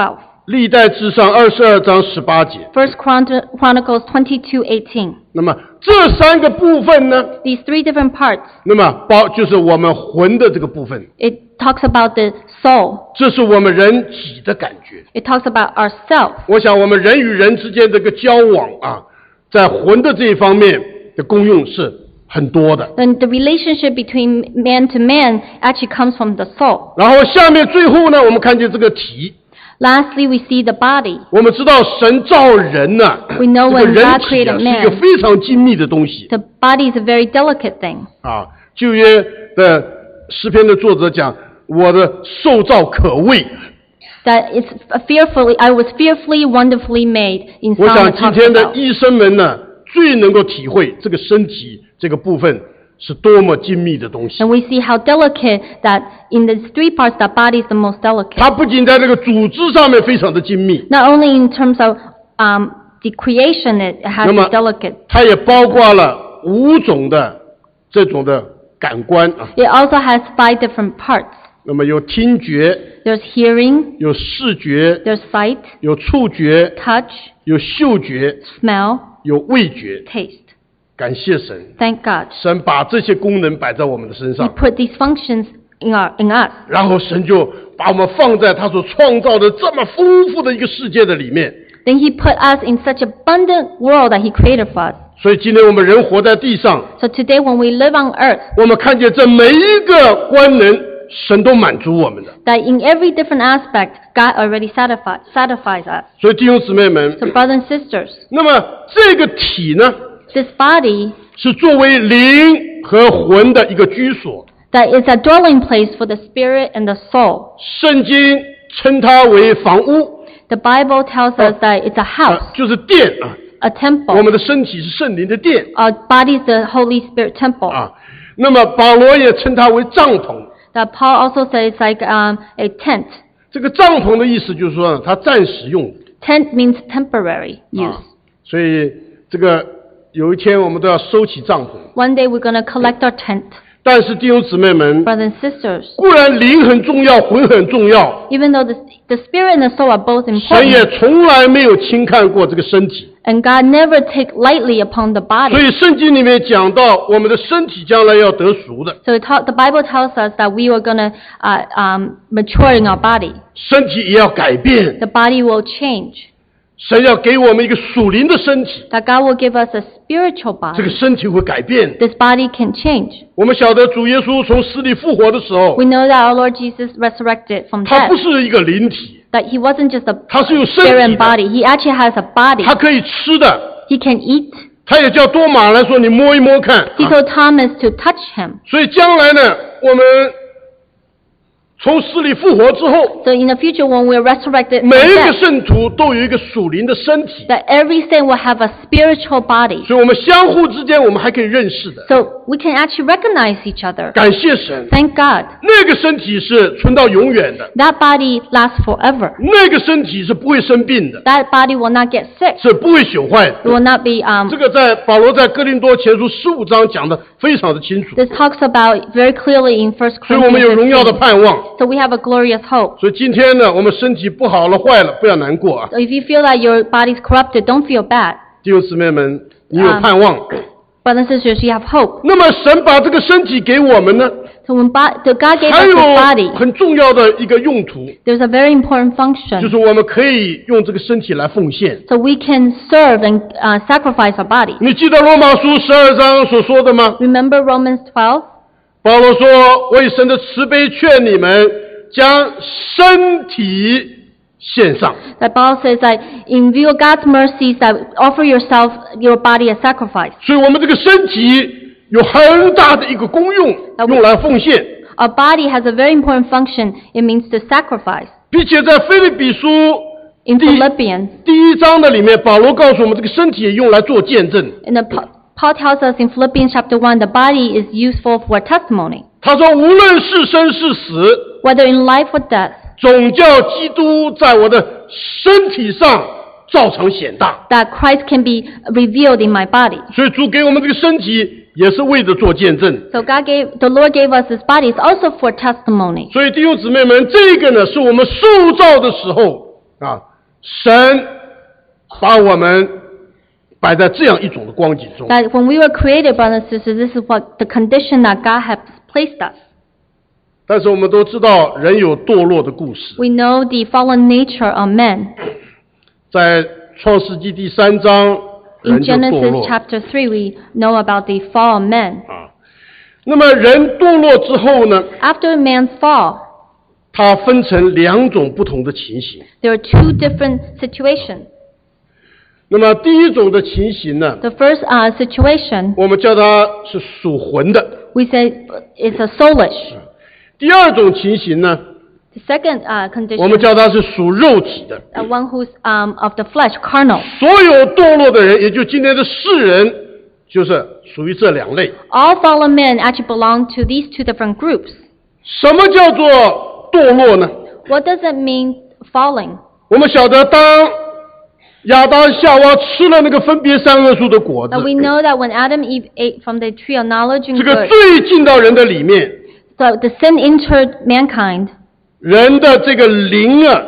历代志上二十二章十八节。 First Chronicles twenty-two eighteen. 那么这三个部分呢？ These three different parts. 那么包就是我们魂的这个部分。 It talks about the soul. 这是我们人己的感觉。 It talks about ourselves. 我想我们人与人之间这个交往啊，在魂的这一方面的功用是很多的。 Then the relationship between man to man actually comes from the soul. 然后下面最后呢，我们看见这个体。 Lastly, we see the body. 我们知道神造人呢、啊， We know 这个 when 人 God 体啊 created 是一 man. 个非常精密的东西 The body is a very delicate thing. 啊。旧约的诗篇的作者讲，我的受造可畏。 That it's fearfully, I was fearfully, wonderfully made. In 我 Psalm 想 it 今 talks 天的 about. 医生们呢，最能够体会这个身体这个部分是多么精密的东西。 And we see how delicate that in the three parts, that body is the most delicate. 它不仅在这个组织上面非常的精密， Not only in terms of um, the creation, it has 那么 to be delicate. 它也包括了五种的这种的感官啊。 It also has five different parts. 那么有听觉， There's hearing, 有视觉， there's sight, 有触觉， touch, 有嗅觉， smell, 有味觉。 taste. 感谢神， Thank God. 神把这些功能摆在我们的身 He 上， put these functions in our in us. 然后神就把我们放在他所创造的这么丰富的一个世界的里面。 Then He put us in such abundant world that He created for us. 所以今天我们人活在地上， So today when we live on earth, 我们看见这每一个官能，神都满足我们的。 that in every different aspect, God already satisfies, satisfies us. 所以弟兄姊妹们， So brothers and sisters, 那么这个体呢， this body 是作为灵和魂的一个居所。 that is a dwelling place for the spirit and the soul. 圣经称它为房屋， The Bible tells us that it's a 啊 house, 就是殿啊。 a 我 temple. 们的身体是圣灵的殿 Our body is the Holy Spirit temple. 啊。那么保罗也称它为帐篷。 That Paul also says it's like um, a tent. 这个帐篷的意思就是说呢，它暂时用的 Tent means temporary use. 啊。所以这个有一天我们都要收起帐篷。 One day we're going to collect our tent. 但是弟兄姊妹们， Brothers and sisters, 固然灵很重要，魂很重要， even though the, the spirit and the soul are both 神也 important, 从来没有轻看过这个身体。 and God never take lightly upon the 所 body. 以圣经里面讲到，我们的身体将来要得赎的， So it ta- the Bible tells us that we are going to uh, um, mature in our body. 身体也要改变。 The body will change. 神要给我们一个属灵的身体， That God will give us a spiritual 这个 body. 身体会改变。 This body can change. 我们晓得主耶稣从死里复活的时候 We，know that our Lord Jesus resurrected from 他 death. 不是一个灵体， That He wasn't just a 他是有身 spirit 体 and 的， body. He actually has a body. 他可以吃的。 He can eat. 他也叫多马来说：“你摸一摸看。 He 啊 told Thomas to touch him. 所以将来呢，我们从死里复活之后， So in the future, when we're resurrected from 每一个 death, 圣徒都有一个属灵的身体， that every saint will have a spiritual body. 所以我们相互之间我们还可以认识的。 So we can actually recognize each other. 感谢神， Thank God. 那个身体是存到永远的， That body lasts forever. 那个身体是不会生病的， That body will not get sick. 是不会朽坏的 It。will not be. Um, 这个在保罗在哥林多前书十五章讲的非常的清楚， this talks about very clearly in First 所以我们有 Corinthians 荣耀的 fifteen. 盼望。 So we have a glorious hope. 所以今天呢，我们身体不好了、坏了，不要难过啊， So if you feel that your body's corrupted, don't feel bad. 弟兄姊妹们，你有啊盼望。 Brothers and sisters, you have hope. 那么神把这个身体给我们呢， So when bo- so God gave 还 us 有 His body, 很重要的一个用途， there's a very important 就 function. 是我们可以用这个身体来奉献。 So we can serve and uh, sacrifice our body. 你记得罗马书十二章所说的吗？ Remember Romans twelve? 保罗说：“为神的慈悲劝你们，将身体献上。 That Paul says that in view of God's mercies, that offer yourself, your body as sacrifice. ” 所以，我们这个身体有很大的一个功用，用来奉献， Our body has a very important function. It means to sacrifice. 并且在腓立比书 In 第 Philippians, 第一章的里面，保罗告诉我们，这个身体也用来做见证。 in the, Paul tells us in Philippians chapter one, the body is useful for testimony. 他说：“无论是生是死， Whether in life or death, 总叫基督在我的身体上照常显大。 that Christ can be revealed in my body. ” 所以主给我们这个身体，也是为着做见证。 So God gave, the Lord gave us His body. It's also for testimony. 所以弟兄姊妹们，这个呢，是我们受造的时候啊， 神把我们摆在这样一种的光景中。 That when we were created, brothers and sisters, this is what the condition that God has placed us. 但是我们都知道人有堕落的故事， We know the fallen nature of man. 在创世纪第三章 In 人就堕 Genesis 落 chapter three, we know about the fall of man. 啊。那么人堕落之后呢， After man's fall, 它分成两种不同的情形。 there are two different situations. 那么第一种的情形呢， The first uh, situation, 我们叫它是属魂的； we say it's a soulish. 第二种情形呢， The second uh, 我们 condition, 叫它是属肉体的。 uh, one who's um, of the flesh, carnal. 所有堕落的人，也就今天的世人，就是属于这两类。 All fallen men actually belong to these two different groups. 什么叫做堕落呢？ What does it mean falling? 我们晓得，当亚当夏娃吃了那个分别善恶树的果子， But we know that when Adam and Eve ate from the tree of knowledge and 这个 good, 罪进到人的里面， so the sin entered mankind, 人的这个灵啊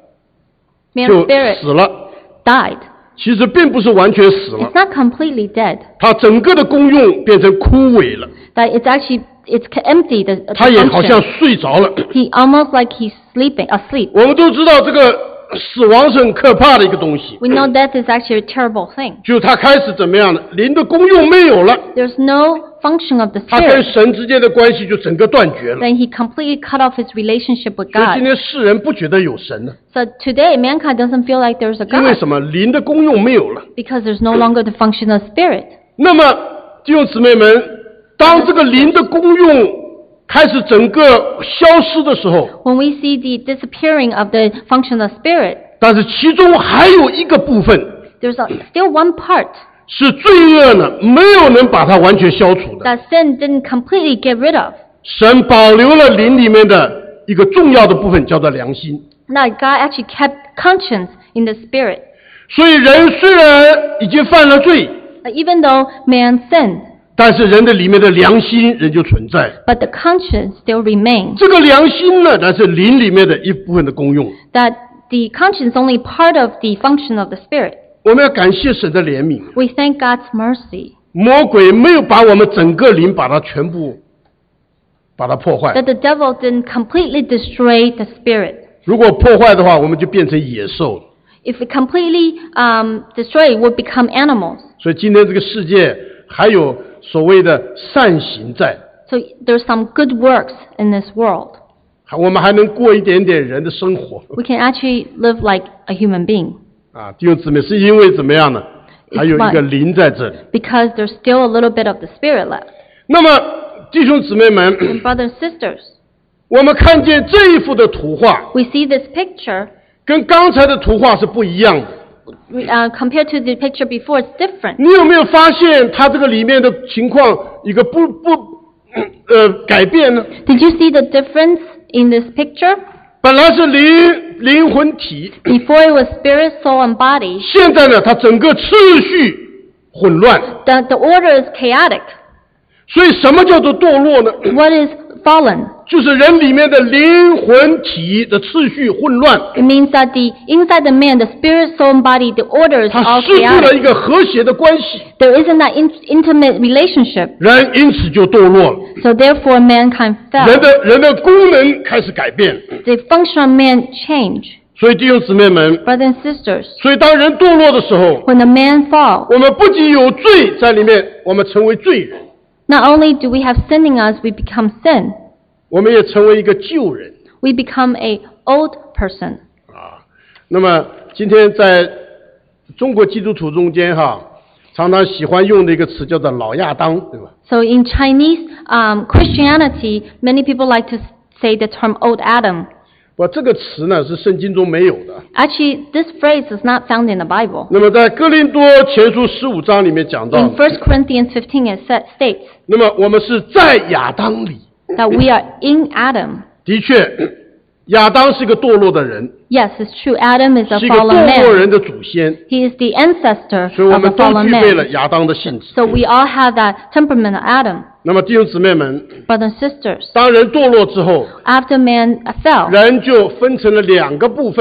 man's 就 spirit 死了。 died. 其实并不是完全死了 It's，not completely dead. 它整个的功用变成枯萎了， That it's actually it's empty. The, the 它也好像 function. 睡着了。 He almost like he's sleeping, asleep. 我们都知道这个死亡是很可怕的一个东西， We know death is actually a terrible thing. 就是它开始怎么样呢？灵的功用没有了， There's no function of the 它跟 spirit. 神之间的关系就整个断绝了。 Then he completely cut off his relationship with 所以 God. 今天世人不觉得有神了， So today, mankind doesn't feel like there's a 因为 God 什么？灵的功用没有了。 because there's no longer the function of spirit. 那么弟兄姊妹们，当这个灵的功用开始整个消失的时候， When we see the disappearing of the function of spirit, 但是其中还有一个部分 there's a, still one part 是罪恶呢，没有能把它完全消除的。 that sin didn't completely get rid of. 神保留了灵里面的一个重要的部分，叫做良心。 That God actually kept conscience in the spirit. 所以人虽然已经犯了罪， Like, even though man sinned, 但是人的里面的良心仍旧存在。 but the conscience still remains. 这个良心呢，乃是灵里面的一部分的功用。 That the conscience is only part of the function of the spirit. 我们要感谢神的怜悯， We thank God's mercy 魔鬼没有把我们整个灵把它全部把它破坏。 that the devil didn't completely destroy the spirit. 如果破坏的话，我们就变成野兽了。 If it completely um, destroyed, it would become animals. 所以今天这个世界还有所谓的善行在， So there's some good works in this world. 我们还能过一点点人的生活 We can actually live like a human being 啊！弟兄姊妹，是因为怎么样呢？还有一个灵在这里。 because there's still a little bit of the spirit left. 那么弟兄姊妹们， And brothers and sisters, 我们看见这一幅的图画 we see this picture 跟刚才的图画是不一样的。 uh, compared to the picture before. It's different. 你有没有发现它这个里面的情况一个不不呃改变呢？ Did you see the difference in this picture? 本来是灵灵魂体， Before it was spirit, soul, and body. 现在呢，它整个秩序混乱。 The, the order is chaotic. 所以什么叫做堕落呢？ What is fallen? 就是人里面的灵魂体的秩序混乱， It means that the inside the man, the spirit, soul, and body, the order is 它 all 失去了 chaotic. 一个和谐的关系， There isn't that in, intimate relationship. 人因此就堕落了。 So therefore, mankind 人 fell. 的人的功能开始改变， The function of man changed. 所以弟兄姊妹们， Brothers and sisters, 所以当人堕落的时候， when the man falls, 我们不仅有罪在里面，我们成为罪人， not only do we have sin in us, we become sin. 我们也成为一个旧人 We become a old person. 啊。那么今天在中国基督徒中间哈，常常喜欢用的一个词叫做老亚当，对吧？ So in Chinese um, Christianity, many people like to say the term old Adam. 不，这个词呢是圣经中没有的。 Actually, this phrase is not found in the Bible. 那么在哥林多前书十五章里面讲到 In，First Corinthians fifteen, it sa- states 那么我们是在亚当里。 that we are in Adam. 的确，亚当是个堕落的人， Yes, it's true. Adam is a 是一个 fallen 堕落 man. 人的祖先， He is the ancestor 所以我 of a 们都 fallen 具备了 man. 亚当的性质。 So we all have that temperament of Adam. 那么弟兄姊妹们， Brothers and sisters, 当人堕落之后， after man fell, 人就分成了两个部分，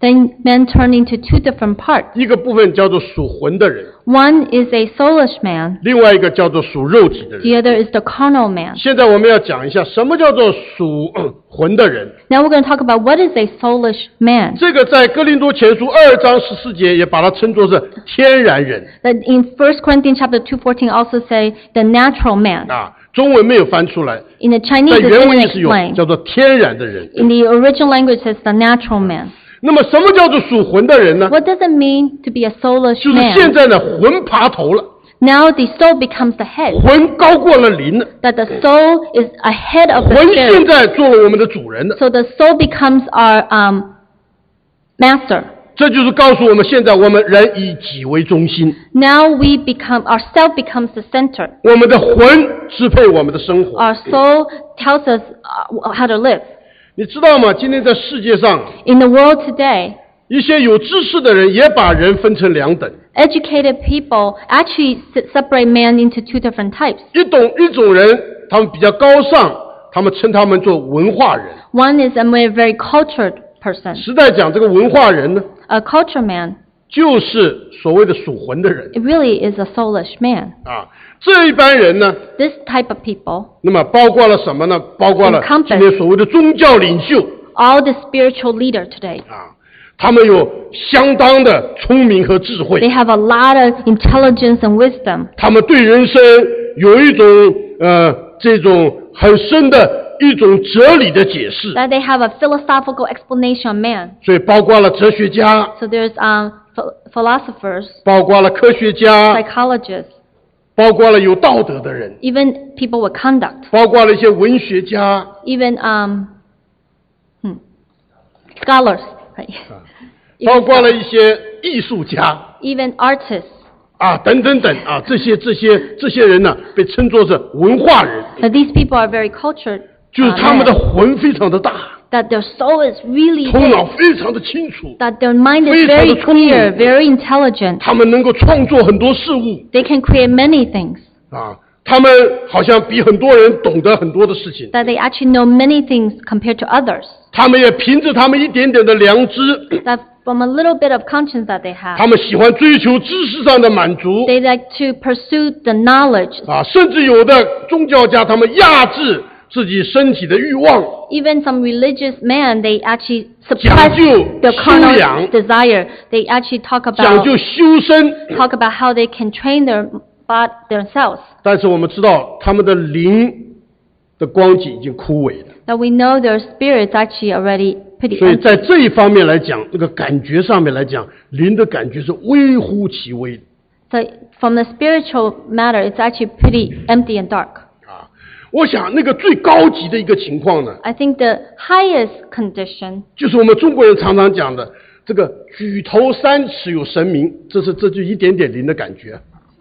then men turn into two different parts. 一个部分叫做属魂的人， One is a soulish man, 另外一个叫做属肉体的 the 人。 other is the carnal man. 现在我们要讲一下什么叫做属魂的人。 Now we're going to talk about what is a soulish man. 这个在哥林多前书二章十四节也把它称作是天然人 That in First Corinthians chapter two fourteen also say the natural man. 啊，中文没有翻出来， In the 在 Chinese it 原文 didn't 也是有 explain. 叫做天然的人。 In the original language it says the natural man. 那么什么叫做属魂的人呢？ What does it mean to be a soulish 就是现 man? 在呢，魂爬头了， Now the soul becomes the head. 魂高过了灵了， That the soul is ahead of the 魂现 spirit. 在做了我们的主人了。 So the soul becomes our um, master. 这就是告诉我们，现在我们人以己为中心， Now we become, our self becomes the center. 我们的魂支配我们的生活。 Our soul tells us uh, how to live. 你知道吗？今天在世界上， In the world today, 一些有知识的人也把人分成两等， educated people actually se- separate man into two different types. 一种一种人，他们比较高尚，他们称他们做文化人。 One is a very, very cultured person. 实在讲，这个文化人呢， A culture man, 就是所谓的属魂的人 it really is a soulish man. 啊。这一般人呢， This type of people, 那么包括了什么呢？包括了 Encompass 今天所谓的宗教领袖 all the spiritual leader today, 啊，他们有相当的聪明和智 they 慧， have a lot of intelligence and wisdom. 他们对人生有一种呃这种很深的一种哲理的解释， That they have a philosophical explanation of man. 所以包括了哲学家， So there's um, ph- philosophers, 包括了科学家， psychologists, 包括了有道德的人， even people with conduct, 包括了一些文学家， even um, hmm, scholars, right? 包括了一些艺术家 even artists. 啊，等等等啊，这些这些这些人呢，被称作是文化人， Now these people are very cultured, 就是 uh, 他们的 men, 魂非常的大， that their soul is really 头脑 big, 非常的清楚， that their mind is 非常的 very 聪明。 clear, very intelligent. 他们能够创作很多事物 They can create many things, 啊，他们好像比很多人懂得很多的事情， that they actually know many things compared to others. 他们也凭着他们一点点的良知， That from a little bit of conscience that they have, 他们喜欢追求知识上的满足 they like to pursue the knowledge. 啊，甚至有的宗教家他们压制自己身体的欲望， Even some religious men, they actually 讲 suppress 究 their 修 carnal 养， desire. They actually talk 讲 about 究修身， talk about how they can train their bod themselves. 但是我们知道他们的灵的光景已经枯萎了， That we know their spirits actually already pretty 所以 empty. 在这一方面来讲，那个感觉上面来讲，灵的感觉是微乎其微的。 So from the spiritual matter, it's actually pretty empty and dark. 啊，我想那个最高级的一个情况呢， I think the highest condition 就是我们中国人常常讲的这个举头三尺有神明，这是这就一点点灵的感觉。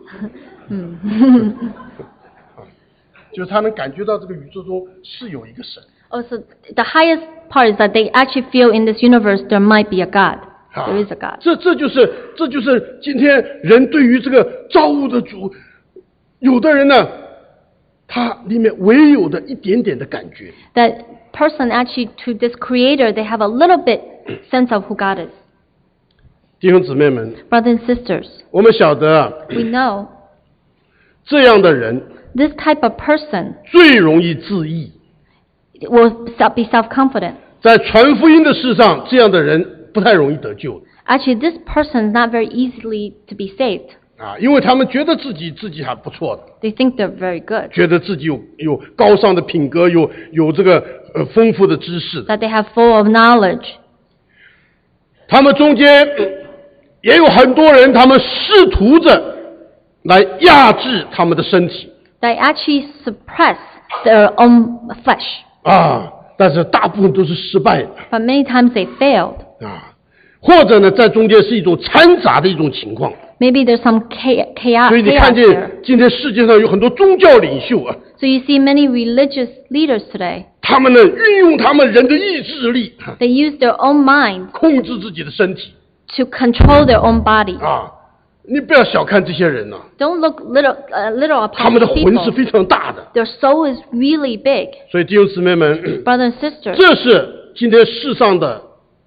就是他能感觉到这个宇宙中是有一个神 Also, the highest part is that they actually feel in this universe there might be a God. 啊 There is a God. 这这就是这就是今天人对于这个造物的主，有的人呢，他里面唯有的一点点的感觉。 That person actually to this creator, they have a little bit sense of who God is. 弟兄姊妹们， Brothers and sisters, 我们晓得啊， we know 这样的人 this type of person 最容易自义。 will self- be self-confident. 在传福音的事上，这样的人不太容易得救 Actually, this person is not very easily to be saved. 啊，因为他们觉得自己自己还不错的， They think they're very good, 觉得自己有有高尚的品格，有有这个呃丰富的知识。 that they have full of knowledge. 他们中间呃也有很多人，他们试图着来压制他们的身体 They actually suppress their own flesh. 啊，但是大部分都是失败的 But many times they failed. 啊，或者呢，在中间是一种掺杂的一种情况。 Maybe there's some cha- chaos, 所以你 chaos 看 here. 见今天世界上有很多宗教领袖啊， So you see many religious leaders today. 他们呢运用他们人的意志力 They use their own mind 控制自己的身体 to control their own body. 啊！你不要小看这些人呐、 Don't look little, uh, little 他 upon 们的 these 魂是 people. 非常大的。 Their soul is really big. 所以弟兄姊妹们， Brothers and sisters, 这是今天世上的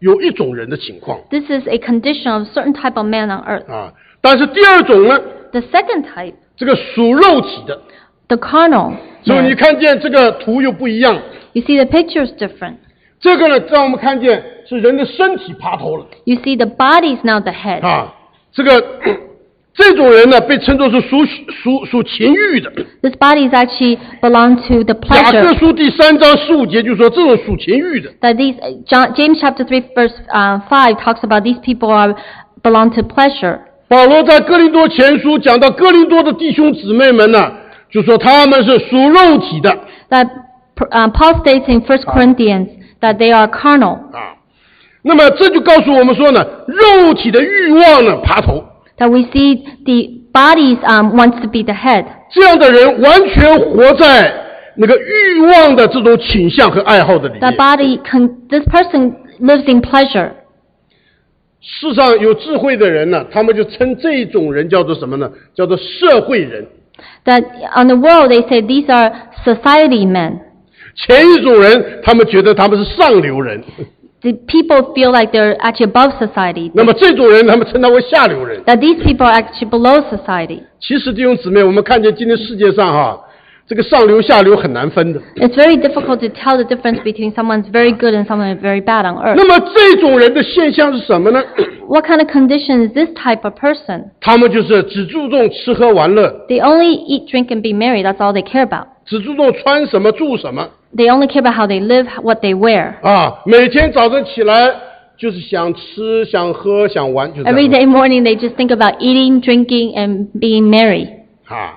有一种人的情况 This is a condition of certain type of man on earth. 啊。但是第二种呢， The second type, 这个属肉体的， the carnal 所以你 man. 看见这个图又不一样。 You see the picture is different. 这个呢，让我们看见是人的身体爬头了 You see the body is now the head. 啊。这个这种人呢，被称作是属属属情欲的。 This body is actually belong to the 雅各 pleasure. 书第三章十五节就说，这种属情欲的， That these John, James chapter three verse uh, five talks about these people are belong to pleasure. 保罗在哥林多前书讲到哥林多的弟兄姊妹们呢，就说他们是属肉体的 That uh, Paul states in First Corinthians that they are carnal. 啊。那么这就告诉我们说呢，肉体的欲望呢爬头， That we see the bodies um, wants to be the head. 这样的人完全活在那个欲望的这种倾向和爱好的里 That 面。 body, con- this person lives in pleasure. 世上有智慧的人呢，他们就称这种人叫做什么呢？叫做社会人。 That on the world they say these are society men. 前一种人，他们觉得他们是上流人。 The people feel like they're actually above society. 那么这种人，他们称他为下流人。 That these people are actually below society. 其实弟兄姊妹，我们看见今天世界上哈，这个上流下流很难分的。 It's very difficult to tell the difference between someone's very good and someone very bad on earth. 那么这种人的现象是什么呢？ What kind of condition is this type of person? 他们就是只注重吃喝玩乐， They only eat, drink, and be merry. That's all they care about. 只注重穿什么住什么 They only care about how they live, what they wear. 啊，每天早晨起来就是想吃、想喝、想玩，就这 Every 样 day morning they just think about eating, drinking, and being merry. 啊。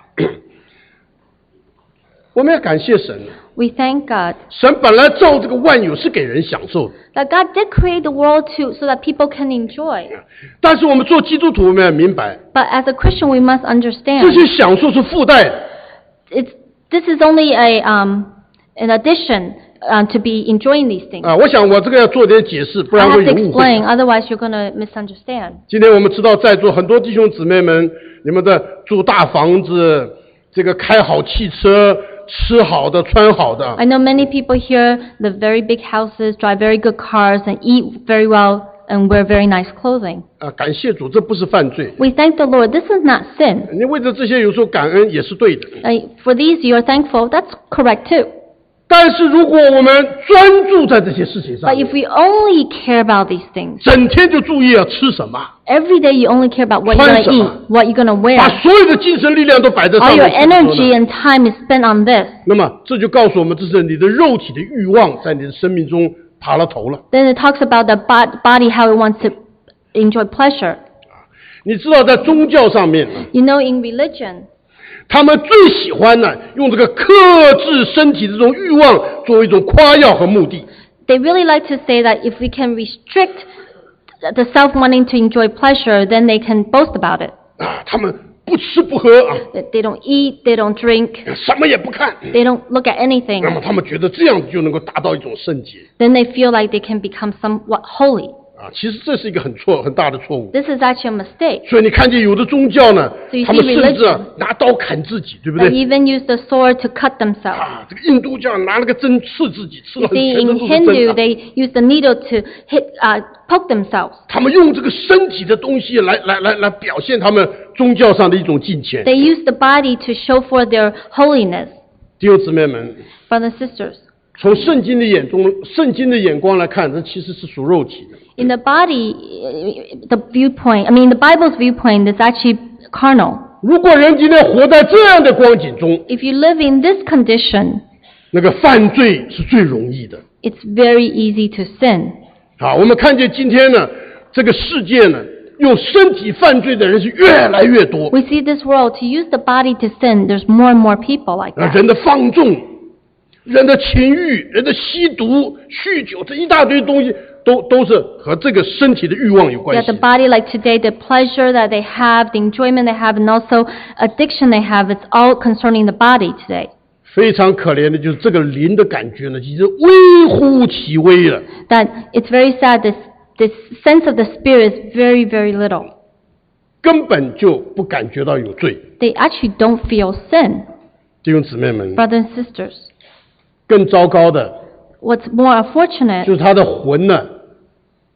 我们要感谢神， We thank God 神本来造这个万有是给人享受的， that God did create the world too so that people can enjoy. 但是我们做基督徒，我们要明白， But as a Christian, we must 这 understand 些享受是附带的。 it's this is only a um an addition uh, to be enjoying these things. 啊，我想我这个要做点解释，不 I 然 have 会 to 有误会。 explain, otherwise you're going to misunderstand. 今天我们知道，在座很多弟兄姊妹们，你们的住大房子，这个开好汽车，吃好的，穿好的， I know many people here live very big houses, drive very good cars, and eat very well and wear very nice clothing. 啊，感谢主，这不是犯罪。 We thank the Lord. This is not sin. 你为着这些有时候感恩也是对的。 Uh, for these you're thankful. That's correct too. 但是如果我们专注在这些事情上 But if we only care about these things, 整天就注意要吃什么， every day you only care about what you're going to 穿什么？ eat, what you're going to wear. 把所有的精神力量都摆在上 All 面 your 去的时候呢 energy and time is spent on this. 那么这就告诉我们，这是你的肉体的欲望在你的生命中爬了头了。 Then it talks about the bod- body, how it wants to enjoy pleasure. 你知道，在宗教上面， You know, in religion, 他们最喜欢呢，用这个克制身体的这种欲望作为一种夸耀和目的。 they really like to say that if we can restrict the self wanting to enjoy pleasure, then they can boast about it. 啊，他们不吃不喝啊， That they don't eat, they don't drink, 什么也不看， they don't look at 那 anything. 么他们觉得这样就能够达到一种圣洁 Then they feel like they can become somewhat holy. 啊。其实这是一个很错很大的错误。 This is actually a mistake. 所以你看见有的宗教呢 So you，see 他们甚至啊 religion 拿刀砍自己，对不 They 对？ even use the sword to cut themselves. 啊，这个印度教拿了个针刺自己，刺 You 到很 see, 全身 in 都是针 Hindu, 啊。 they use the needle to hit, uh, poke themselves. 他们用这个身体的东西来来来来表现他们宗教上的一种敬虔。 They use the body to show for their holiness. 弟兄姊妹们， Brothers and sisters, 从圣经的眼中，圣经的眼光来看，这其实是属肉体的。 in the body, uh, the viewpoint, I mean, the Bible's viewpoint is actually carnal. 如果人今天活在这样的光景中， If you live in this condition, 那个犯罪是最容易的。 it's very easy to sin. 啊，我们看见今天呢，这个世界呢，用身体犯罪的人是越来越多。 We see this world, to use the body to sin, there's more and more people like 啊， that. 人的放纵、人的情欲、人的吸毒、酗酒，这一大堆东西，都都是和这个身体的欲望有 You 关 have 系 the。body like today, the pleasure that they have, the enjoyment they have, and also addiction they have, it's all concerning the body today. 非常可怜的就是这个灵的感觉呢，其实微乎其微了。 That it's very sad, this, this sense of the spirit is very, very little. 根本就不感觉到有罪。 They actually don't feel sin. 弟兄姊妹们， Brothers and sisters, 更糟糕的 what's more unfortunate 就是他的魂呢，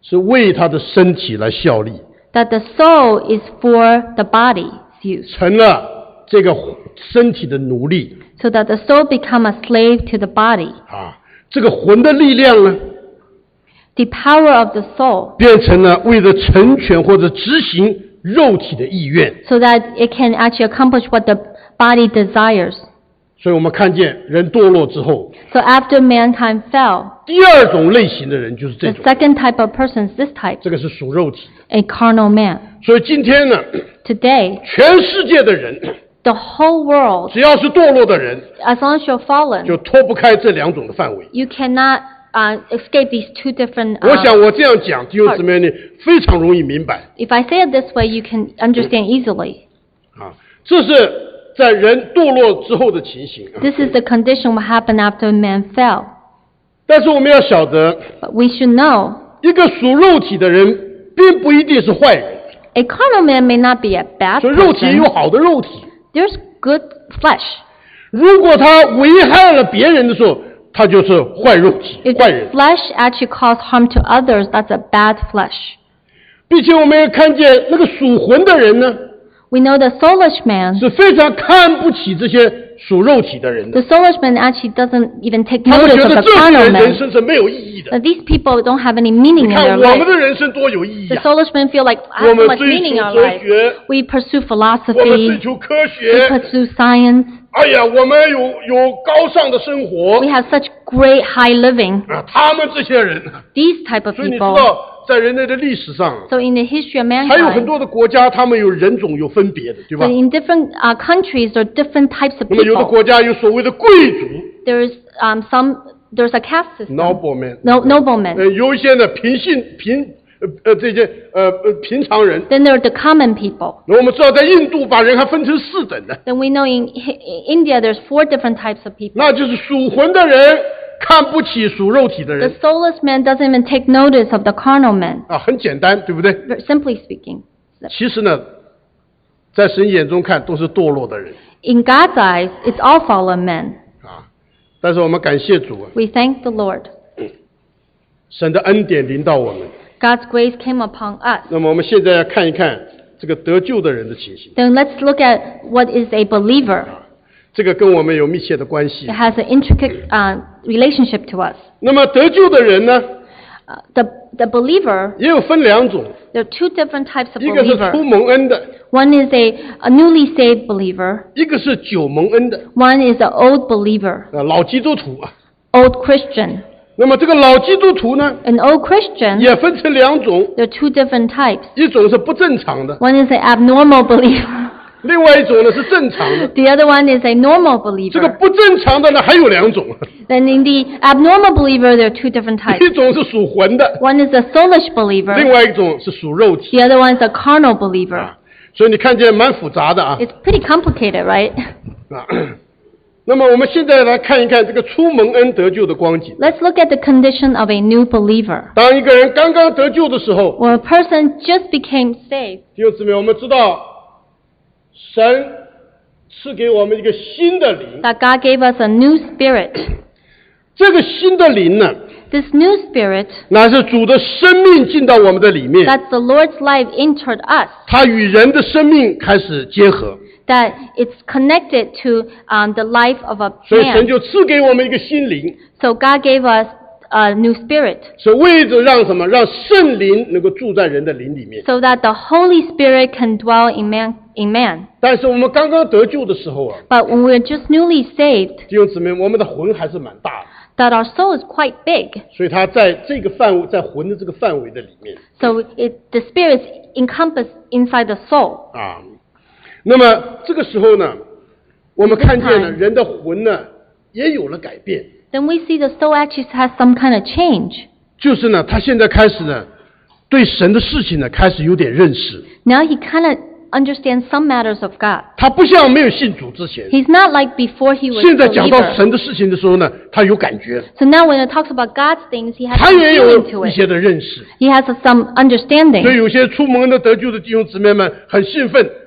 是为他的身体来效力， that the soul is for the body's use, 成了这个身体的奴隶 so that the soul become a slave to the body. 啊。这个魂的力量呢， The power of the soul, 变成了为了成全或者执行肉体的意愿。 so that it can actually accomplish what the body desires. 所以我们看见人堕落之后， So after mankind fell, 第二种类型的人就是这 the 种， second type of person is this type, 这个是属肉体的。 a carnal man. 所以今天呢， Today, 全世界的人， the whole world, 只要是堕落的人， as long as you're fallen, 就脱不开这两种的范围。 you cannot uh, escape these two different. 我 Uh, 想我这样讲，弟兄姊妹，你非常容易明白 if I say it this way, you can understand easily. 啊。这是在人堕落之后的情形啊。 This is the condition what happened after man fell. 但是我们要晓得， But we should know, 一个属肉体的人，并不一定是坏人。 a carnal man may not be a bad 所以肉体 person. 有好的肉体， There's good flesh. 如果他危害了别人的时候，他就是坏肉体、 If 坏人。 flesh actually cause harm to others, that's a bad flesh. 并且我们也看见那个属魂的人呢， We know the soulish man, 是非常看不起这些属肉体的人 the 的。 soulish man actually doesn't even take 他们 notice 觉 of 得 the 这些 carnal 人人 man. 生是没有意义的。 That these people don't have any meaning 你 in 看 their 我们 life. 的人生多有意义 The 啊！ soulish men feel like 我 have so 们 much 追 meaning in 求 our 哲 life. 学， We pursue 我们追 philosophy, 求科 we 学。 pursue science. 哎呀，我们有有高尚的生活 We have such great high living. 啊！他们这些人， These type of 所以你知 people. 道，在人类的历史上， So in the history of 还有很 mankind, 多的国家，他们有人种有分别的，对 so 吧？ in different uh, countries, there are different types of 那么有的 people. 国家有所谓的贵族 There is um, some, there's a caste system. nobleman， No, noblemen. 呃，有一些呢平信平呃呃这些呃呃平常人。 Then there are the common people. 那我们知道，在印度把人还分成四等的， Then we know in Hi- India there's four different types of people. 那就是属魂的人看不起属肉体的 The 人 soulless man doesn't even take notice of the carnal man, 啊，很简单，对不对？ simply speaking. 其实呢，在神眼中看都是堕落的人 In God's eyes, it's all fallen men. 啊。但是我们感谢主啊， We thank the Lord. 神的恩典临到我们。 God's grace came upon us. 那么我们现在要看一看这个得救的人的情形， Then let's look at what is a believer. 这个跟我们有密切的关系 It。has an intricate uh, relationship to us. 那么得救的人呢， Uh, the, the believer, 也有分两种， there are two different types of 一个是 believer. 初蒙恩的， One is a, a newly saved believer. 一个是久蒙恩的， One is an old believer, 呃，老基督徒啊。 old Christian. 那么这个老基督徒呢， An old Christian, 也分成两种， there are two different types. 一种是不正常的， One is an abnormal believer. 另外一种呢是正常的。 The other one is a normal 这个 believer. 不正常的呢还有两种， Then in the abnormal believer, there are two different types. 一种是属魂的， One is a soulish 另 believer. 外一种是属肉体 The other one is a carnal believer. 啊。所以你看见蛮复杂的啊 It's pretty complicated, right? 啊。那么我们现在来看一看这个初蒙恩得救的光景。 Let's look at the condition of a new believer. 当一个人刚刚得救的时候， When a person just became saved, 弟兄姊妹，我们知道神赐给我们一个新的灵， that God gave us a new spirit. 这个新的灵呢， This new spirit, 乃是主的生命进到我们的里面， that's the Lord's life entered us, 它与人的生命开始结合， that it's connected to um, the life of a 所以神 man. 就赐给我们一个新灵， So God gave us a new spirit, 是为着让什么？让圣灵能够住在人的灵里面。 so that the Holy Spirit can dwell in man. In man. 但是我们刚刚得救的时候啊， But when we're just newly saved, 弟兄姊妹，我们的魂还是蛮大的， that our soul is quite big. 所以它在这个范围，在魂的这个范围的里面 So it, the spirit is encompassed inside the soul. 啊。那么这个时候呢，我们看见了 This time 人的魂呢也有了改变， Then we see the soul actually has some kind of change. 就是呢，他现在开始呢，对神的事情呢开始有点认识。 Now he kind of understands some matters of God. 他不像没有信主之前， He's not like before he was 现 a 在讲到 believer. 神的事情的时候呢，他有感觉， So now when it talks about God's things, he has 他 some 也 feeling 有 to 一 it. 些的认识。 He has some 所以 understanding. 有些出蒙恩的得救的弟兄姊妹们很兴奋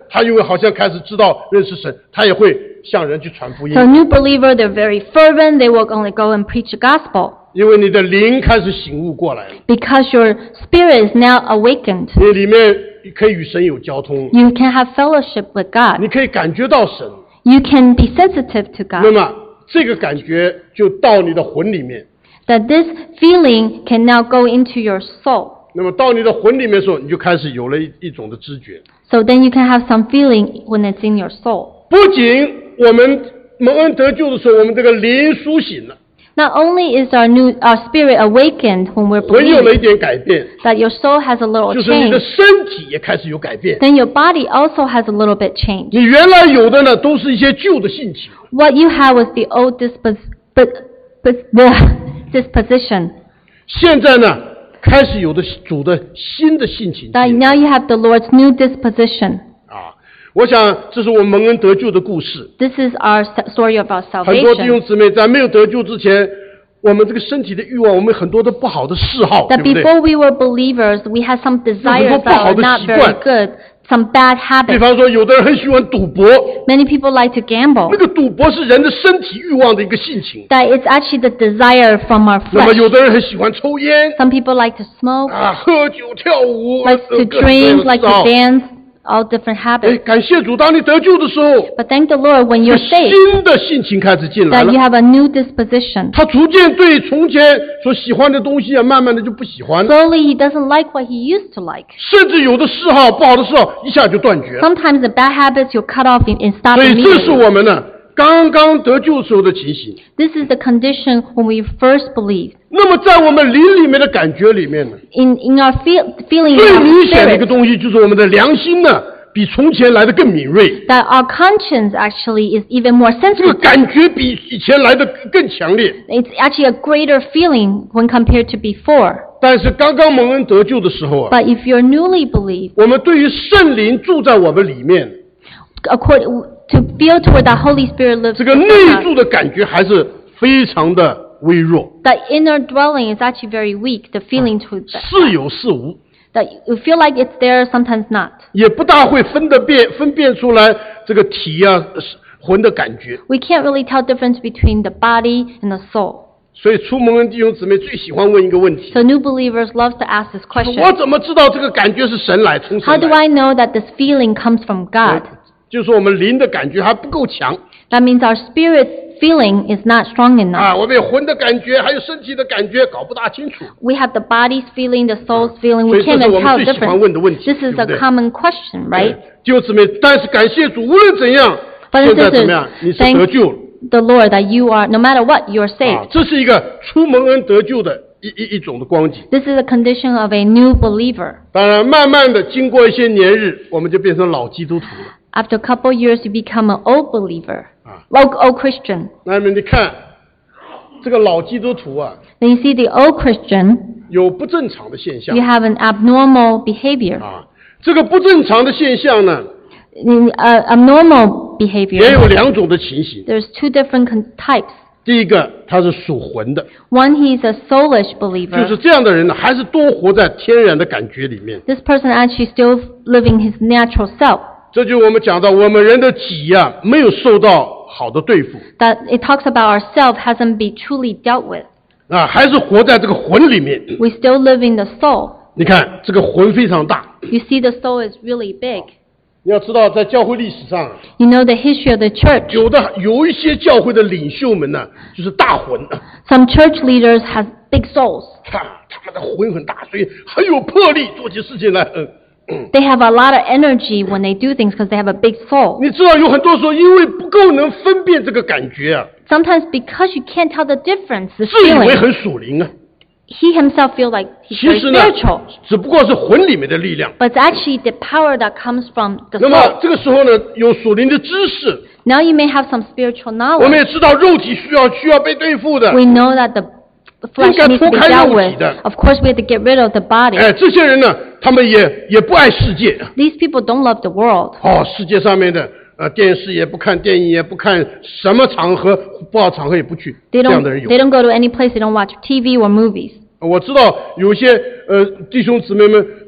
他因为好像开始知道认识神，他也会向人去传福音。 So a new believer, they're very fervent. They will only go and preach the gospel 因为你的灵开始醒悟过来了， because your spirit is now awakened. 你里面可以与神有交通， You can have fellowship with God. 你可以感觉到神， You can be sensitive to 那 God. 么这个感觉就到你的魂里面。 That this feeling can now go into your soul. 那么到你的魂里面的时候，你就开始有了一一种的知觉。 So then you can have some feeling when it's in your soul. 不仅我们蒙恩得救的时候，我们这个灵苏醒了， Not only is our new our spirit awakened when we're 魂有了一 believing, 点改变， that your soul has a little 就是你的 change. 身体也开始有改变。 Then your body also has a little bit change. 你原来有的呢，都是一些旧的性情， What you have was the old dispos- but- but- the disposition. 现在呢，开始有的主的新的性情。 That now you have the Lord's new disposition. 啊，我想这是我们蒙恩得救的故事。 This is our s- story of our 很多弟兄 salvation. 姊妹在没有得救之前，我们这个身体的欲望，我们很多的不好的嗜好，对 That 不对？ before we were believers, we had some desires that are not very good, some bad 比 habits. 方说，有的人很喜欢赌博， Many people like to 那 gamble. 个赌博是人的身体欲望的一个性情。 That it's actually the desire from our 那么 flesh. 有的人很喜欢抽烟 Some people like to smoke, 啊，喝酒、跳舞， like to 各各 drink, 各 like 骚 to dance, all different 哎， habits. 感谢主，当你得救的时候， But thank the Lord when 有 you're saved, 新的性情开始进来 that you 了。 have a new disposition. 他逐渐对从前所喜欢的东西啊，慢慢的就不喜欢了， Slowly, he doesn't like what he used to like. 甚至有的嗜好不好的嗜好一下就断绝了。 Sometimes the bad habits you'll cut off and and stop 所以这是 immediately. 我们呢刚刚得救时候的情形。 This is the condition when we first believed. 那么在我们灵里面的感觉里面呢， In in our feel, feeling in 最 our 明显的一个 spirit, 东西就是我们的良心呢，比从前来的更敏锐， that our conscience actually is even more 这个 sensitive. 感觉比以前来的更强烈。 It's actually a greater feeling when compared to before. 但是刚刚蒙恩得救的时候啊， But if you're newly believed, 我们对于圣灵住在我们里面， according to feel toward that Holy Spirit lives 这个 within 内 us, 住的感觉还是非常的微弱， that inner dwelling is actually very weak. The feeling to that, 似有似无， that you feel like it's there, sometimes not. 也不大会分得辨分辨出来这个体啊魂的感觉。 We can't really tell difference between the body and the soul. 所以初蒙恩弟兄姊妹最喜欢问一个问题： So new believers love to ask this 我 question. 怎么知道这个感觉是神来从 How 神 do 来？ I know that this feeling comes from God? 就是我们灵的感觉还不够强 That means our spirit feeling is not strong enough. 啊，我们有魂的感觉，还有身体的感觉搞不大清楚。 We have the body's feeling, the soul's feeling. 所 We 以这 can't 是我 even 们 tell 最 the 喜欢问的问 difference. 题， This 对 is 不 a 对？ common question, right? 弟兄姊妹，但是感谢主，无论怎样， Brothers 现 and 在怎么样，你 sisters, 是得救了 thank the Lord that you are, no matter what, you are 啊 saved.！ 这是一个初蒙恩得救的一一一种的光景。 This is a condition of a new believer. 当然，慢慢的经过一些年日，我们就变成老基督徒了。 After a couple years, you become an old believer, 啊， old, old Christian. 那么你看，这个老基督徒啊， Then you see the old Christian, 有不正常的现象 you have an abnormal behavior. 啊。这个不正常的现象呢， In, uh, abnormal 也 behavior, 有两种的情形。 there's two different con- types. 第一个，他是属魂的， One, he's a soulish 就 believer. 是这样的人呢，还是多活在天然的感觉里面。 This person actually still living his natural self. 这就我们讲到，我们人的己呀、没有受到好的对付 That it talks about ourself hasn't been truly dealt with. 啊，还是活在这个魂里面。 We still live in the soul. 你看，这个魂非常大。 You see, the soul is really big. 你要知道，在教会历史上， You know the history of the church. 有的有一些教会的领袖们呢，就是大魂， Some church leaders have big souls. 他他们的魂很大，所以很有魄力，做起事情来很。嗯 They have a lot of energy when they do things because they have a big soul. 你知道，有很多时候因为不够能分辨这个感觉啊， Sometimes because you can't tell the difference, the 自以为 feeling, 很属灵啊， he himself feels like he's 其 very 实呢 spiritual. 只不过是魂里面的力量。 But it's actually the power that comes from the 那么 soul. 这个时候呢，有属灵的知识， Now you may have some spiritual 我们 knowledge. 也知道肉体需要需要被对付的。 We know that the flesh 应该 needs to 脱 be 开 dealt 肉体 with. 的。 Of course, we have to get rid of the body. 哎，这些人呢，他们也也不爱世界。 These people don't love the world. 哦，世界上面的呃电视也不看，电影也不看，什么场合不好场合也不去， They 这样 don't, 的人有 they。don't go to any place. They don't watch T V or movies. 我知道有一些呃弟兄姊妹们，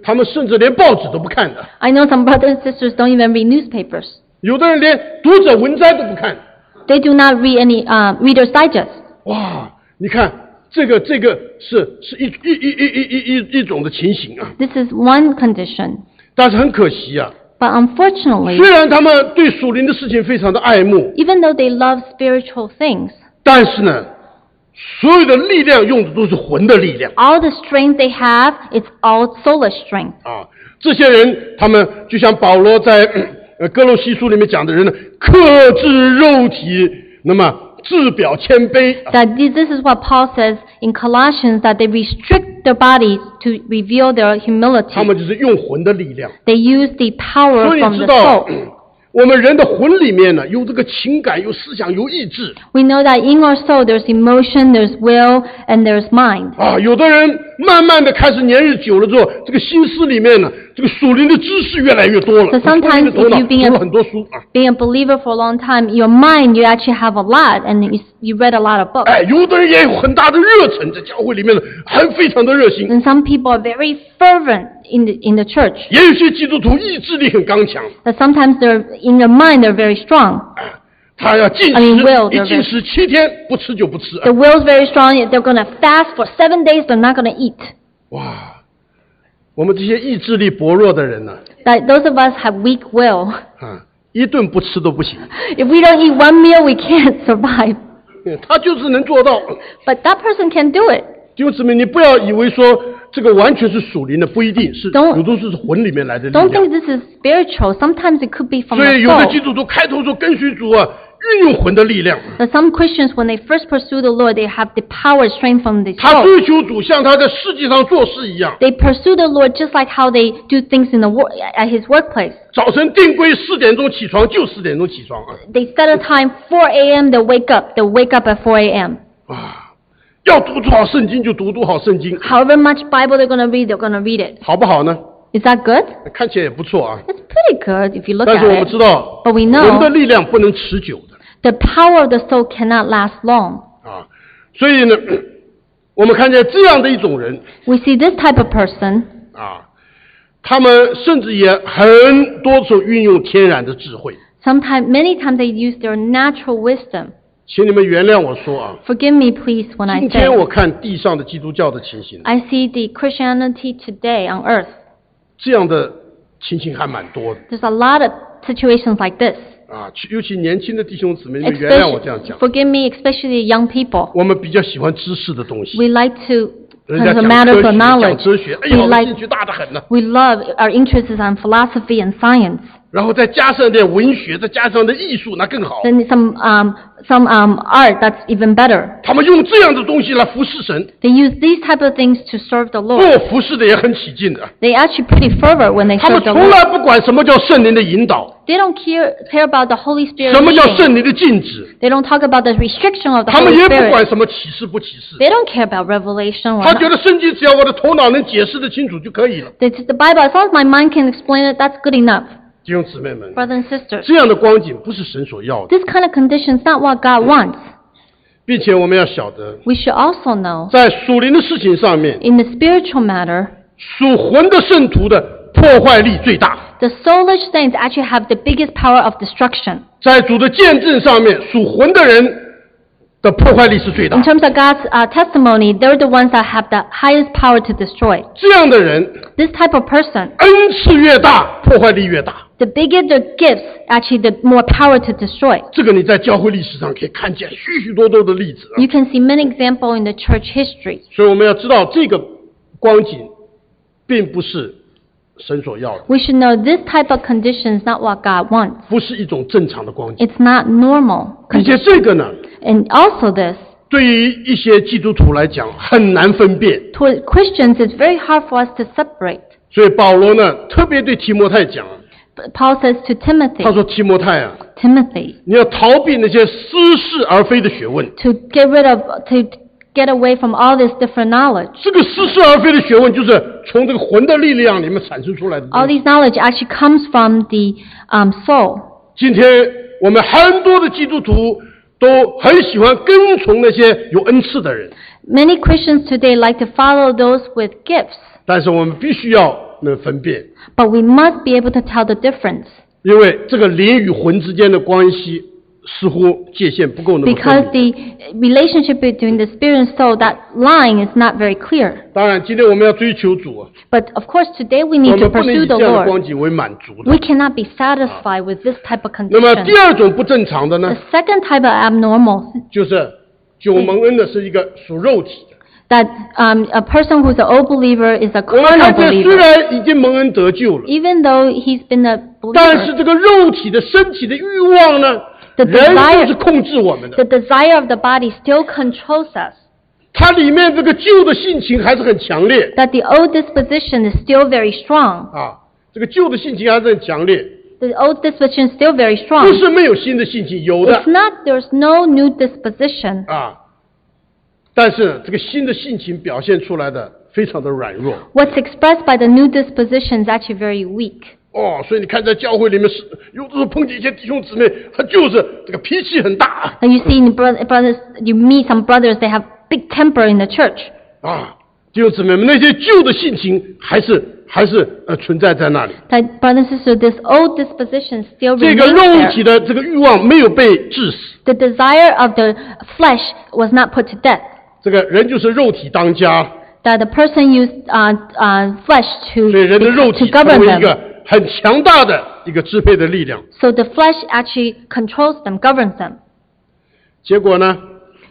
他们甚至连报纸都不看的。 I know some brothers and sisters don't even read newspapers. 有的人连读者文摘都不看。 They do not read any uh, Reader's Digest. 哇，你看这个这个是是一一一一一一一一种的情形啊。 This is one condition. 但是很可惜啊， But unfortunately, 虽然他们对属灵的事情非常的爱慕， even though they love spiritual things, 但是呢，所有的力量用的都是魂的力量 all the strength they have, it's all soulless strength. 啊。这些人，他们就像保罗在呃哥罗西书里面讲的人呢，克制肉体，那么自表谦卑。 That this, this is what Paul says in Colossians, that they restrict their bodies to reveal their 他 humility. 们就是用魂的力量。 They use the power 所以 from 你知 the 道 soul.， 我们人的魂里面呢，有这个情感，有思想，有意志 We know that in our soul there's emotion, there's will, and there's mind. 啊。有的人慢慢的开始年日久了之后，这个心思里面呢，这个属灵的知识越来越多了， So sometimes 头脑 if you've been a- 读了很多书啊。 Being a believer for a long time, your mind, you actually have a lot, and you, you read a lot of books. 哎，有的人也有很大的热忱，在教会里面呢，还非常的热心。 And some people are very fervent in the, in the church. 也有些基督徒意志力很刚强， But sometimes they're, in their mind, they're very strong. 他要禁 I mean, will, 食，一 they're 禁 very- 食七天，不吃就不吃。 The will's very strong. They're going to fast for seven days. They're not going to eat. 哇，我们这些意志力薄弱的人呢， That those of us have weak will. 啊，一顿不吃都不行。 If we don't eat one meal, we can't survive. 他就是能做到。 But that person can do it. 弟兄姊妹，你不要以为说这个完全是属灵的，不一定是， Don't- 有的是魂里面来的力 Don't 量 think。this is spiritual. Sometimes it could be from 所 the 以有的 soul. 基督徒开头说跟随主啊，运用魂的力量， But some Christians, when they first pursue the Lord, they have the power, strength from the 他 soul. 追求主，像他在世界上做事一样， They pursue the Lord just like how they do things in the wor- at His workplace. 早晨定规四点钟起床就四点钟起床啊， They set a time four a.m. They wake up. They wake up at four a.m. 啊，要读多少圣经就读多少圣经， However much Bible they're going to read, they're going to read it. 好不好呢？ Is that good? 看起来也不错啊。 It's pretty good if you look 但是我 at 们 it. 知道， But we 人的 know 力量不能持久的 the power of the soul cannot last long. 啊，所以呢，我们看见这样的一种人 We see this type of person. 啊，他们甚至也很多时候运用天然的智慧。 Sometimes, many times they use their natural wisdom. 请你们原谅我说啊， Forgive me, please, when I 今 say 天我看地上的基督教的情形， I see the Christianity today on earth. 这样的情形还蛮多的 There's a lot of situations like this. 啊，尤其年轻的弟兄姊妹，你们原谅我 Especially, 这样讲， forgive me, especially young people. 我们比较喜欢知识的东西， We like to, 人家 as a 讲 matter 科 of 学、讲 knowledge, 哲学，哎 we 呀，我 like, 兴趣大得很呢。 we love, our interest is on philosophy and science. 然后再加上点文学，再加上点艺术，那更好。 Then some, um, some um, art, that's even better. 他们用这样的东西来服侍神， They use these type of things to serve the 哦 Lord.， 服侍的也很起劲的。 They actually pretty fervent when they 他们 serve the 从 Lord. 来不管什么叫圣灵的引导， They don't care, care about the Holy Spirit 什么叫 leading. 圣灵的禁止， They don't talk about the restriction of the 他们 Holy 也不 Spirit. 管什么启示不启示。 They don't care about revelation or 他觉 not. 得圣经只要我的头脑能解释得清楚就可以了。 It's the Bible, as long as my mind can explain it, that's good enough. 弟兄姊妹们， Brothers and sisters, 这样的光景不是神所要的， this kind of condition is not what God wants. 并且我们要晓得， We should also know, 在属灵的事情上面， in the spiritual matter, 属魂的圣徒的破坏力最大。 the soulish saints actually have the biggest power of destruction. 在主的见证上面，属魂的人的破坏力是最 In 大。 terms of God's uh, testimony, they're the ones that have the highest power to destroy. 这样的人， This type of person, 恩赐越大，破坏力越大。 the bigger the gifts, actually the more power to destroy. 这个你在教会历史上可以看见许许多多的例子啊。 You can see many examples in the church history. 所以我们要知道，这个光景并不是神所要的， We should know this type of condition is not what God wants. 不是一种正常的光景。 It's not normal 并且 condition. 这个呢， And also this, 对于一些基督徒来讲很难分辨。 to Christians, it's very hard for us to separate. 所以保罗呢，特别对提摩太讲， But Paul says to 他 Timothy, 说：“提摩太啊， Timothy, 你要逃避那些似是而非的学问。 to get rid of, to get away from all this different knowledge. 这个似是而非的学问，就是从这个魂的力量里面产生出来的东 All 西。 these knowledge actually comes from the um, soul. 今天我们很多的基督徒都很喜欢跟从那些有恩赐的人， Many Christians today like to follow those with gifts, 但是我们必须要能分辨， But we must be able to tell the difference. 因为这个灵与魂之间的关系似乎界限不够那么 Because 分明。 the relationship between the spirit and soul, that line is not very clear. 当然，今天我们要追求主啊， But of course, today we 我 need to 们不能以 pursue 这 the 样的 Lord. 光景为满足的 We。cannot be satisfied with this type of 那么第 condition. 二种不正常的 The 呢， second type of abnormal, 就是九蒙恩的是一个属肉体的。 that um, a person who's an old believer is a 我们 carnal 看见虽 believer. 然已经蒙恩得救了， Even though he's been a 但 believer, 是这个肉体的身体的欲望呢， The 人 desire- 就是控制我们的。 the desire of the body still controls us. 它里面这个旧的性情还是很强烈 That the old disposition is still very strong. 啊，这个旧的性情还是很强烈， The old disposition is still very 不 strong. 是没有新的性情，有的 It's not, there's no new disposition. 啊。但是这个新的性情表现出来的非常的软弱 What's expressed by the new disposition is actually very weak. 哦，所以你看在教会里面是有的时候碰见一些弟兄姊妹，他就是这个脾气很大 And you see in bro- brothers, you meet some brothers, they have big temper in the church. 啊，弟兄姊妹们，那些旧的性情还是还是呃存在在那里。 That brothers and sisters, this old disposition still 这个 remains 肉 there. 体的这个欲望没有被致死， The desire of the flesh was not put to death. 这个人就是肉体当家， That the person used uh, uh, flesh to, 所以人的肉 to 体成 govern 为一 them. 个很强大的一个支配的力量。 So the flesh actually controls them, governs them. 结果呢，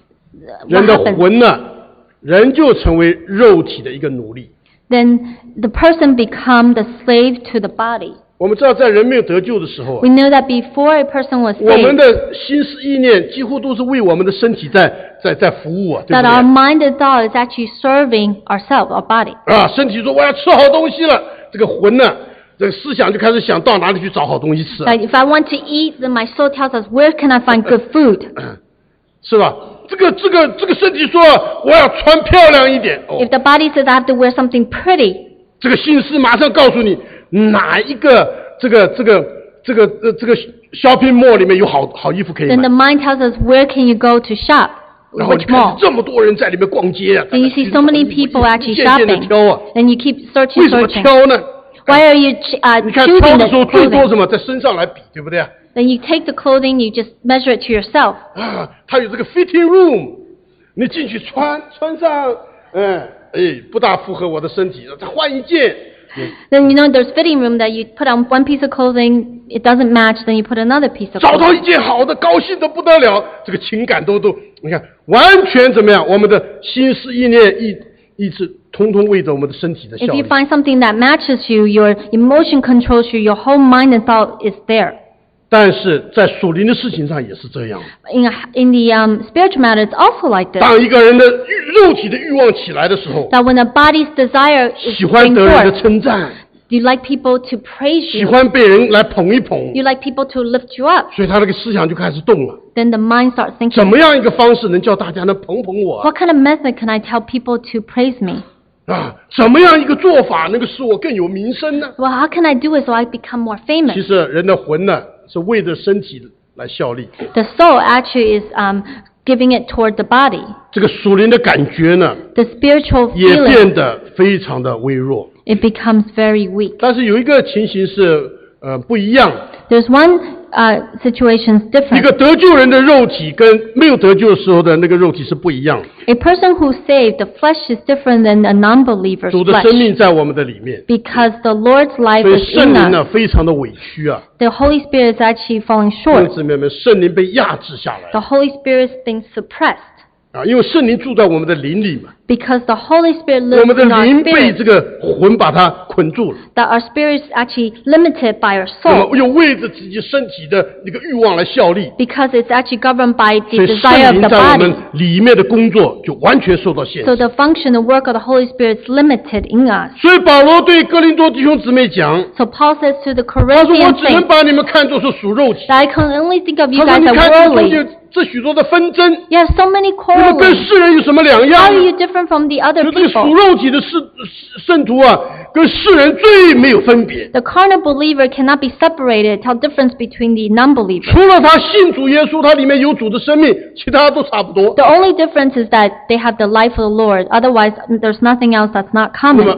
What 人的 happens? 魂呢，人就成为肉体的一个奴隶。 Then the person become the slave to the body. 我们知道，在人没有得救的时候啊 We know that before a person was 我们 saved, 的心思意念几乎都是为我们的身体在在在服务啊，对 that 不 our 对？ mind and thought is actually serving ourselves, our body. 啊，身体说我要吃好东西了，这个魂呢，这个思想就开始想到哪里去找好东西吃啊， Like if I want to eat, then my soul tells us, where can I find good food? 是吧？这个这个这个身体说我要穿漂亮一点，哦 If，the body says I have to wear something pretty, 这个心思马上告诉你哪一个这个这个这个呃这个 shopping mall 里面有好好衣服可以 then 买 the，mind tells us, where can you go to shop? 然后你 Which 看 mall? 这么多人在里面逛街啊， Then you see so many people 一 actually 件件的 shopping. 挑啊， Then you keep searching, 为什么 searching. 挑呢？ Why are you ch- uh, 你看挑 choosing 的 the 时候最多 clothing? 什么，在身上来比，对不对啊？ Then you take the clothing, you just measure it to yourself. 啊，它有这个 fitting room，你进去穿穿上，哎哎，不大符合我的身体，再换一件。 Then you know there's fitting room that you put on one piece of clothing, it doesn't match, then you put another piece of 找到 clothing. 一件好的，高兴的不得了，这个情感都都，你看完全怎么样？我们的心思意念意意志，通通为着我们的身体的效 If you 力。 find something that matches you, your emotion controls you, your whole mind and thought is there. 但是在属灵的事情上也是这样。 In, in the um, spiritual matter, it's also like this. 当一个人的欲肉体的欲望起来的时候， That when a body's desire is 喜欢 being 得人的 forth, 称赞， you like people to praise 喜 you, 欢被人来捧一捧， you like people to lift you up, 所以他那个思想就开始动了。 then the mind starts 怎 thinking, 么样一个方式能叫大家能捧捧我啊？ what kind of method can I tell people to praise me? 啊，怎么样一个做法能够使我更有名声呢？ Well, how can I do it so I become more 其 famous? 实人的魂呢，是为着身体来效力。 The soul actually is um, giving it toward the body. 这个属灵的感觉呢， The spiritual 也 feeling, 变得非常的微弱。 it becomes very weak. 但是有一个情形是呃不一样， There's one uh, situation 一 different. 个得救人的肉体跟没有得救的时候的那个肉体是不一样的。 A person who's saved, the flesh is different than a non-believer's 主的 flesh. 生命在我们的里面， Because the Lord's life 所以 is 圣 in 灵呢 us. 非常的委屈啊， The Holy Spirit is actually falling 弟兄 short. 姊妹们，圣灵被压制下来 The Holy Spirit is being suppressed. 啊，因为圣灵住在我们的灵里嘛， Because the Holy Spirit 我 lives 们的 in our 灵被 spirit. 这个魂把它捆住了， That our spirit is actually limited by our 那 soul. 么又为着自己身体的那个欲望来效力， Because it's actually governed by 所 the 以 desire 圣 of 灵 the 在我们 body. 里面的工作就完全受到限 So 制。 the function, the work of the Holy Spirit is limited in us. 所以保罗对哥林多弟兄姊妹讲， So Paul says to the 他说 Corinthian 我只能 saints 把你们看作是属肉体。 that I can only think of you 他说 guys 你 as 看这中 worldly. 间这许多的纷争， You have so many 你们跟 quarreling. 世人有什么两 How 样 are 呢？ you different from the other 就这个属 people? 肉体的圣圣徒啊，跟世人最没有分别。 The carnal believer cannot be separated. Tell difference between the non-believer. 除了他信主耶稣，他里面有主的生命，其他都差不多。 The only difference is that they have the life of the Lord. Otherwise, there's nothing else that's not 那么 common.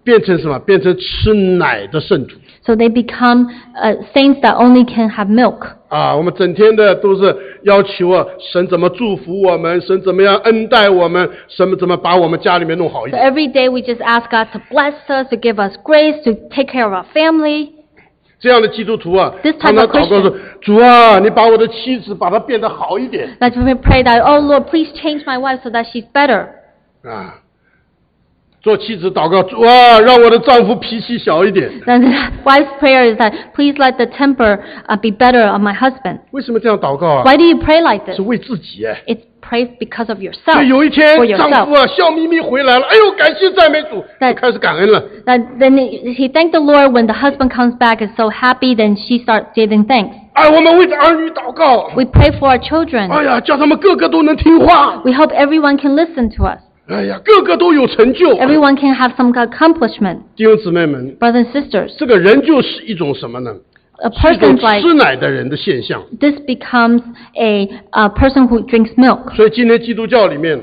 变成什么？变成吃奶的圣徒。 So they become uh, saints that only can have milk. 啊，我们整天的都是要求啊，神怎么祝福我们，神怎么样恩待我们，神怎么把我们家里面弄好一 So 点。 every day we just ask God to bless us, to give us grace, to take care of our family. 这样的基督徒啊， This type 常常 of 祷告说：“主啊，你把我的妻子把她变得好一点 Like we pray that, oh Lord, please change my wife so that she's better. 啊。”做妻子祷告：“主啊，让我的丈夫脾气小一点。 Then the wife's prayer is that, please let the temper uh, be better of my husband. ” 为什么这样祷告啊？ Why do you pray like this? 是为自己哎。 It's pray because of 所 yourself, 以有一天 for， 丈 yourself. 夫啊笑眯眯回来了，哎呦，感谢赞美主， 对就开始感恩了。 That then he thanked the Lord when the husband comes back is so happy, then she starts giving thanks. 哎，我们为着儿女祷告， We pray for our children. 哎呀，叫他们个个都能听话， We hope everyone can listen to us. 哎呀，个个都有成就。 Everyone can have some accomplishment. 弟兄姊妹们， Brothers and sisters, 这个人就是一种什么呢？ a 是一种 person's like 吃奶的人的现象。 this becomes a, a person who drinks milk. 所以今天基督教里面，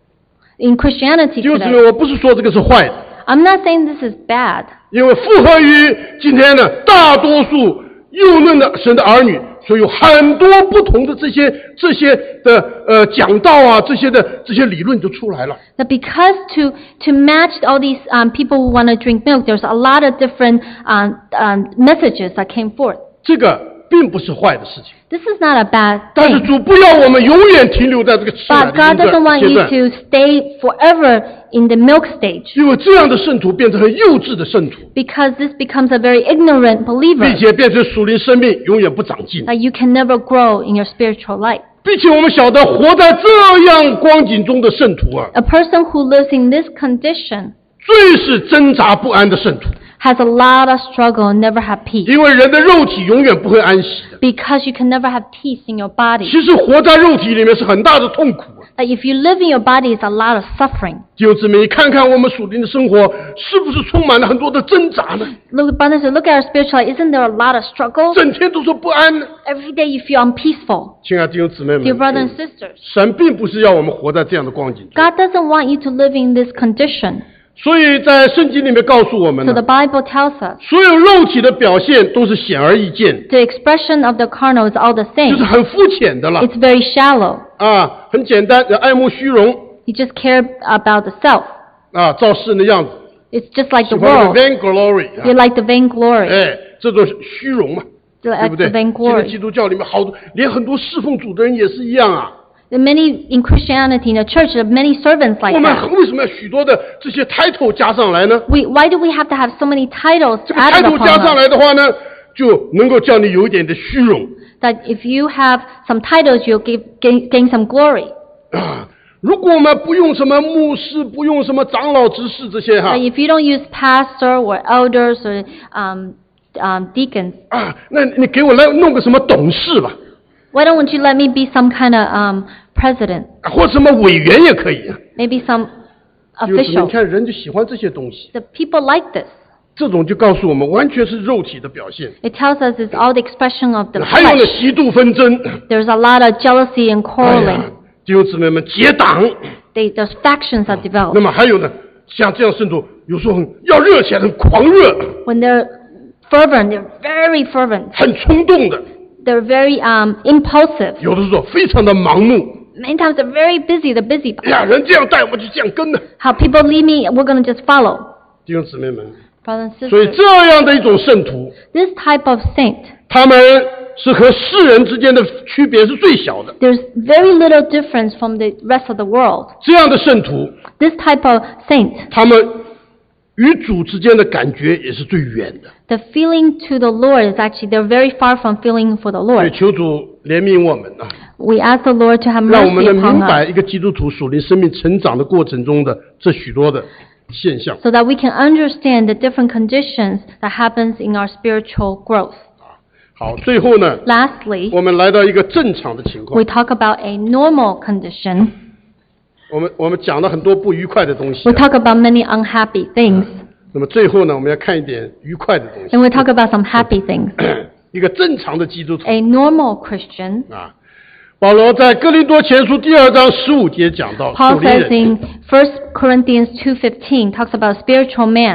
In Christianity 弟兄姊 today, 妹，我不是说这个是坏的， I'm not saying this is bad, 因为符合于今天呢大多数幼嫩的神的儿女，所以有很多不同的这些这些的呃讲道啊，这些的这些理论就出来了。 that because to, to match all these um, people who want to drink milk, there's a lot of different um, um, messages that came forth. 这个并不是坏的事情， This is not a bad 但是 thing. 主不要我们永远停留在这个吃奶 But 的 God 阶 doesn't want 段 you 阶段， to stay forever in the milk stage, 因为这样的圣徒变成很幼稚的圣徒， because this becomes a very ignorant believer 并且变成属灵生命永远不长进， that you can never grow in your spiritual life. 并且我们晓得活在这样光景中的圣徒啊， A person who lives in this condition 最是挣扎不安的圣徒， has a lot of struggle and never have peace, 因为人的肉体永远不会安息的。 because you can never have peace in your body. 其实活在肉体里面是很大的痛苦啊。 That if you live in your body, it's a lot of suffering. 弟兄姊妹，你看看我们属灵的生活，是不是充满了很多的挣扎呢？ Look, brothers, look at our spiritual life. Isn't there a lot of struggle? 整天都说不安呢。 Every day you feel unpeaceful. 亲爱的弟兄姊妹 Dear 们， brothers and sisters, 神并不是要我们活在这样的光景中， God doesn't want you to live in this condition. 所以在圣经里面告诉我们 So the 呢， Bible tells us 所有肉体的表现都是显而易见， the expression of the carnal is all the 就 same. 是很肤浅的了 It's very shallow. 啊，很简单，爱慕虚荣 You just care about the self. 啊，照世人的样子， It's just like 喜 the 欢 world. vainglory 啊 You，like the vainglory. 哎，这种虚荣嘛，对 Like 不对？ the 现在 vainglory. 基督教里面好多，连很多侍奉主的人也是一样啊。 The many in Christianity, in the church, there are many servants like 我们 that. 为什么要许多的这些 title 加上来呢？ We, why do we have to have so many titles 这个 added title 加 upon 上 us? 来的话呢，就能够叫你有一点的虚荣 That if you have some titles, you'll give, gain, gain some glory. 啊。如果我们不用什么牧师，不用什么长老执事这些哈 But if you don't use pastor or elders or um, um, deacons, 啊，那你给我来弄个什么董事吧， why don't you let me be some kind of um, president? 啊或什么委员也可以啊。 Maybe some 就是你 official. 看人就喜欢这些东西， The people like this. 这种就告诉我们完全是肉体的表现。 It tells us it's all the expression of the 还有呢， flesh. 嫉妒纷争， There's a lot of jealousy and 哎 quarreling. 呀，弟兄姊妹们结党。 They, those factions are 那 developed. 么还有呢，像这样圣徒有时候很要热起来，很狂热， When they're fervent, they're very fervent. 很冲动的， They're very um, impulsive. 有的时候非常的盲目。 Many times they're very busy, the busy. 哎呀，人这样带，我们就这样跟的。 How people lead me, we're going to just follow. 弟兄姊妹们， Brothers and 所以 sisters, 这样的一种圣徒， this type of saint, 他们是和世人之间的区别是最小的。 there's very little difference from the rest of the world. 这样的圣徒， This type of saint, 他们与主之间的感觉也是最远的。 the feeling to the Lord is actually, they're very far from feeling for the 所以 Lord. 求主怜悯我们啊， We ask the Lord to have 让我们 mercy 能 upon 明白 us 一个基督徒属灵生命成长的过程中的这许多的现象。 so that we can understand the different conditions that happens in our spiritual growth. 好，最后呢， Lastly, 我们来到一个正常的情况 we。talk about a normal condition. 我们我们讲了很多不愉快的东西 We 啊、 talk about many unhappy things. 那么最后呢，我们要看一点愉快的东西 And。we talk about some happy things. 一个正常的基督徒 A normal Christian, 啊，保罗在哥林多前书第二章十五节讲到 Paul 属灵 says 人， in First Corinthians two fifteen, talks about a spiritual man.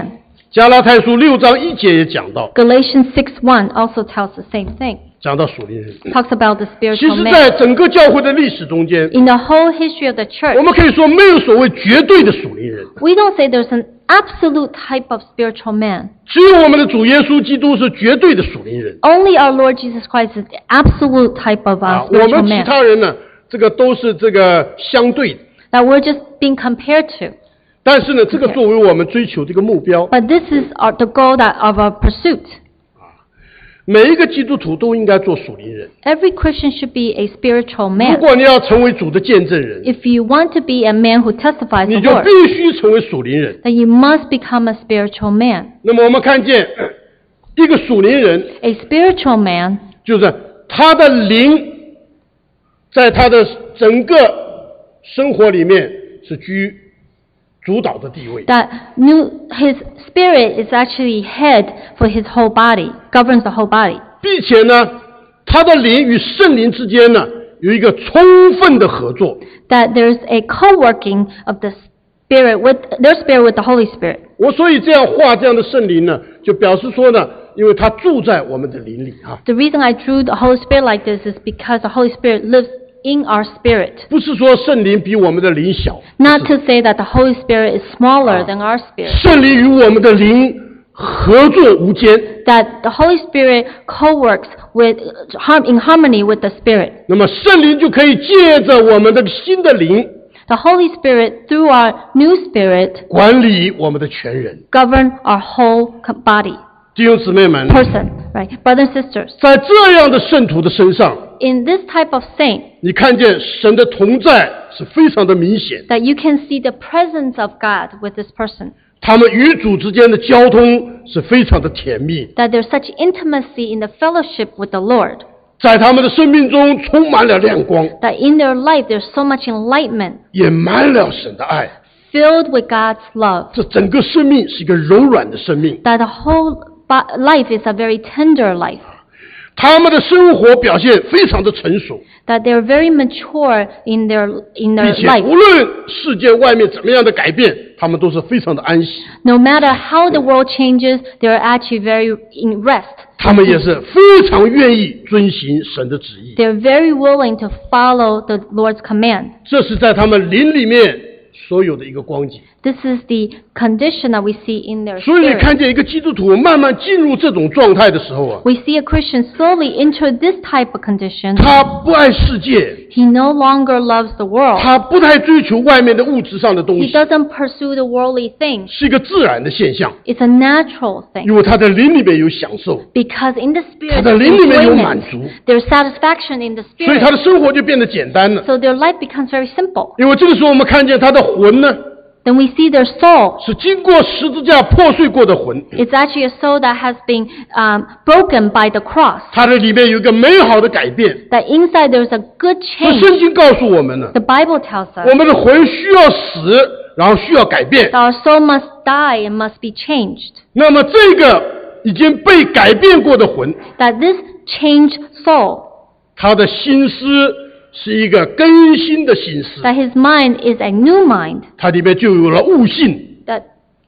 加拉太书六章一节也讲到， Galatians six one also tells the same thing. 讲到属灵人。 Talks about the 其 spiritual 实 man. 在整个教会的历史中间， In the whole history of the church, 我们可以说没有所谓绝对的属灵人， we don't say there's an absolute type of spiritual man. 只有我们的主耶稣基督是绝对的属灵人。 Only our Lord Jesus Christ is the absolute type of 啊 uh,， 我 spiritual 们其 man 他人呢，这个都是这个相对的。 that we're just being compared to. 但是呢，这个作为我们追求的一个目标， But this is our, the goal that of our pursuit. 每一个基督徒都应该做属灵人。 Every Christian should be a spiritual 如 man. 果你要成为主的见证人， If you want to be a man who testifies 你 the 就 Lord, 必须成为属灵人。 then you must become a spiritual man. 那么我们看见一个属灵人， A spiritual man 就是他的灵在他的整个生活里面是居主导的地位。 that knew his spirit is actually head for his whole body, governs the whole body. 并且呢，他的灵与圣灵之间呢有一个充分的合作。 That there's a co-working of the spirit with their spirit with the Holy Spirit. 我所以这样画这样的圣灵呢，就表示说呢，因为他住在我们的灵里啊， The reason I drew the Holy Spirit like this is because the Holy Spirit lives in our spirit. 不是说圣灵比我们的灵小， Not to say that the Holy Spirit is smaller than our spirit. 圣灵与我们的灵合作无间。 That the Holy Spirit co-works with in harmony with the Spirit. 那么圣灵就可以借着我们的新的灵 The Holy Spirit, through our new spirit, 管理我们的全人。 govern our whole co- body, 弟兄姊妹们， person, right? Brothers and sisters, 在这样的圣徒的身上， in this type of saint, 你看见神的同在是非常的明显。 that you can see the presence of God with this person. 他们与主之间的交通是非常的甜蜜， That there's such intimacy in the fellowship with the Lord. 在他们的生命中充满了亮光， That in their life there's so much enlightenment, 也满了神的爱。 filled with God's love. 这整个生命是一个柔软的生命， That the whole bo- life is a very tender life. 他们的生活表现非常的成熟， That they're very mature in their in 并 their 且 life. 无论世界外面怎么样的改变，他们都是非常的安息。 No matter how the world changes, they're actually very in rest. 他们也是非常愿意遵行神的旨意， They're very willing to follow the Lord's command. 这是在他们灵里面所有的一个光景。 This is the condition that we see in their 所以你 spirit. 看见一个基督徒慢慢进入这种状态的时候啊， We see a Christian slowly enter this type of condition. 他不爱世界， He no longer loves the world. 他不太追求外面的物质上的东 He 西， doesn't pursue the worldly things. 是一个自然的现象， It's a natural thing. 因为他的灵里面有享受， Because in the 他 spirit 的 there's 灵里面有满 enjoyment. 足， There's satisfaction in the 所以他 spirit. 的生活就变得简单了。 So their life becomes very simple. 因为这个时候我们看见他的魂呢， Then we see their soul. 是经过十字架破碎过的魂， It's actually a soul that has been um, broken by the cross. 它的里面有一个美好的改变。 That inside there's a good 这 change. 圣经告诉我们呢， The Bible tells 我 us 们的魂需要死，然后需要改变。 that our soul must die and must be changed. 那么这个已经被改变过的魂， That this changed soul, 他的心思是一个更新的心思， that his mind is a new mind, 它里面就有了悟性， that,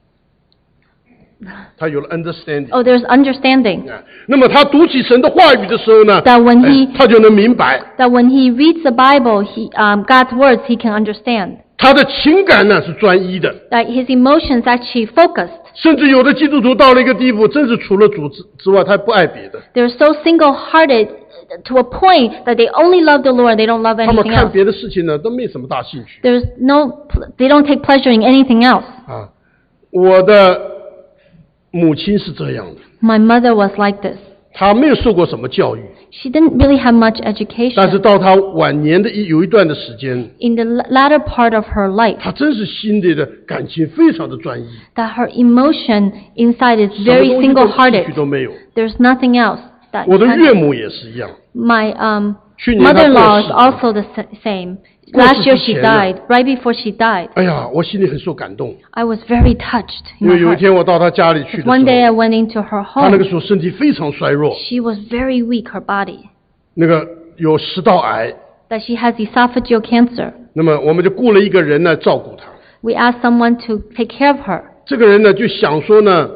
它有了 understanding。 oh, there's understanding. 啊那么他读起神的话语的时候呢， That when he- 哎他就能明白， That when he reads the Bible, he, um, God's words, he can understand. 他的情感呢是专一的。 That his emotions actually focused. 甚至有的基督徒到了一个地步，真是除了主之之外，他不爱别的。 They're so single-hearted to a point that they only love the Lord, they don't love 他们 anything 看 else. 别的事情呢，都没什么大兴趣 There's no, they don't take pleasure in anything else. 啊。我的母亲是这样的， My mother was like this. 她没有受过什么教育， She didn't really have much 但是 education. 到她晚年的一有一段的时间， In the l- latter part of her life, 她真是心里的感情非常的专一， that her emotion inside is 什么 very 东西都兴趣 single-hearted. 都没有。 There's nothing else that 我的 can- 岳母也是一样， My um, 去年她 mother-in-law 过 is 世 also the sa- same. 过世 Last year 之 she 前呢， died. Right before she died, 哎呀，我心里很受感动， I was very touched 因 in my 为有一 heart. 天我到她家里去的时 One day I 候， went into her 她那个 home. 时候身体非常衰弱， She was very weak, her body. 那个有食道癌， That she has esophageal cancer. 那么我们就雇了一个人来照顾她。 We asked someone to take care of her. 这个人呢就想说呢，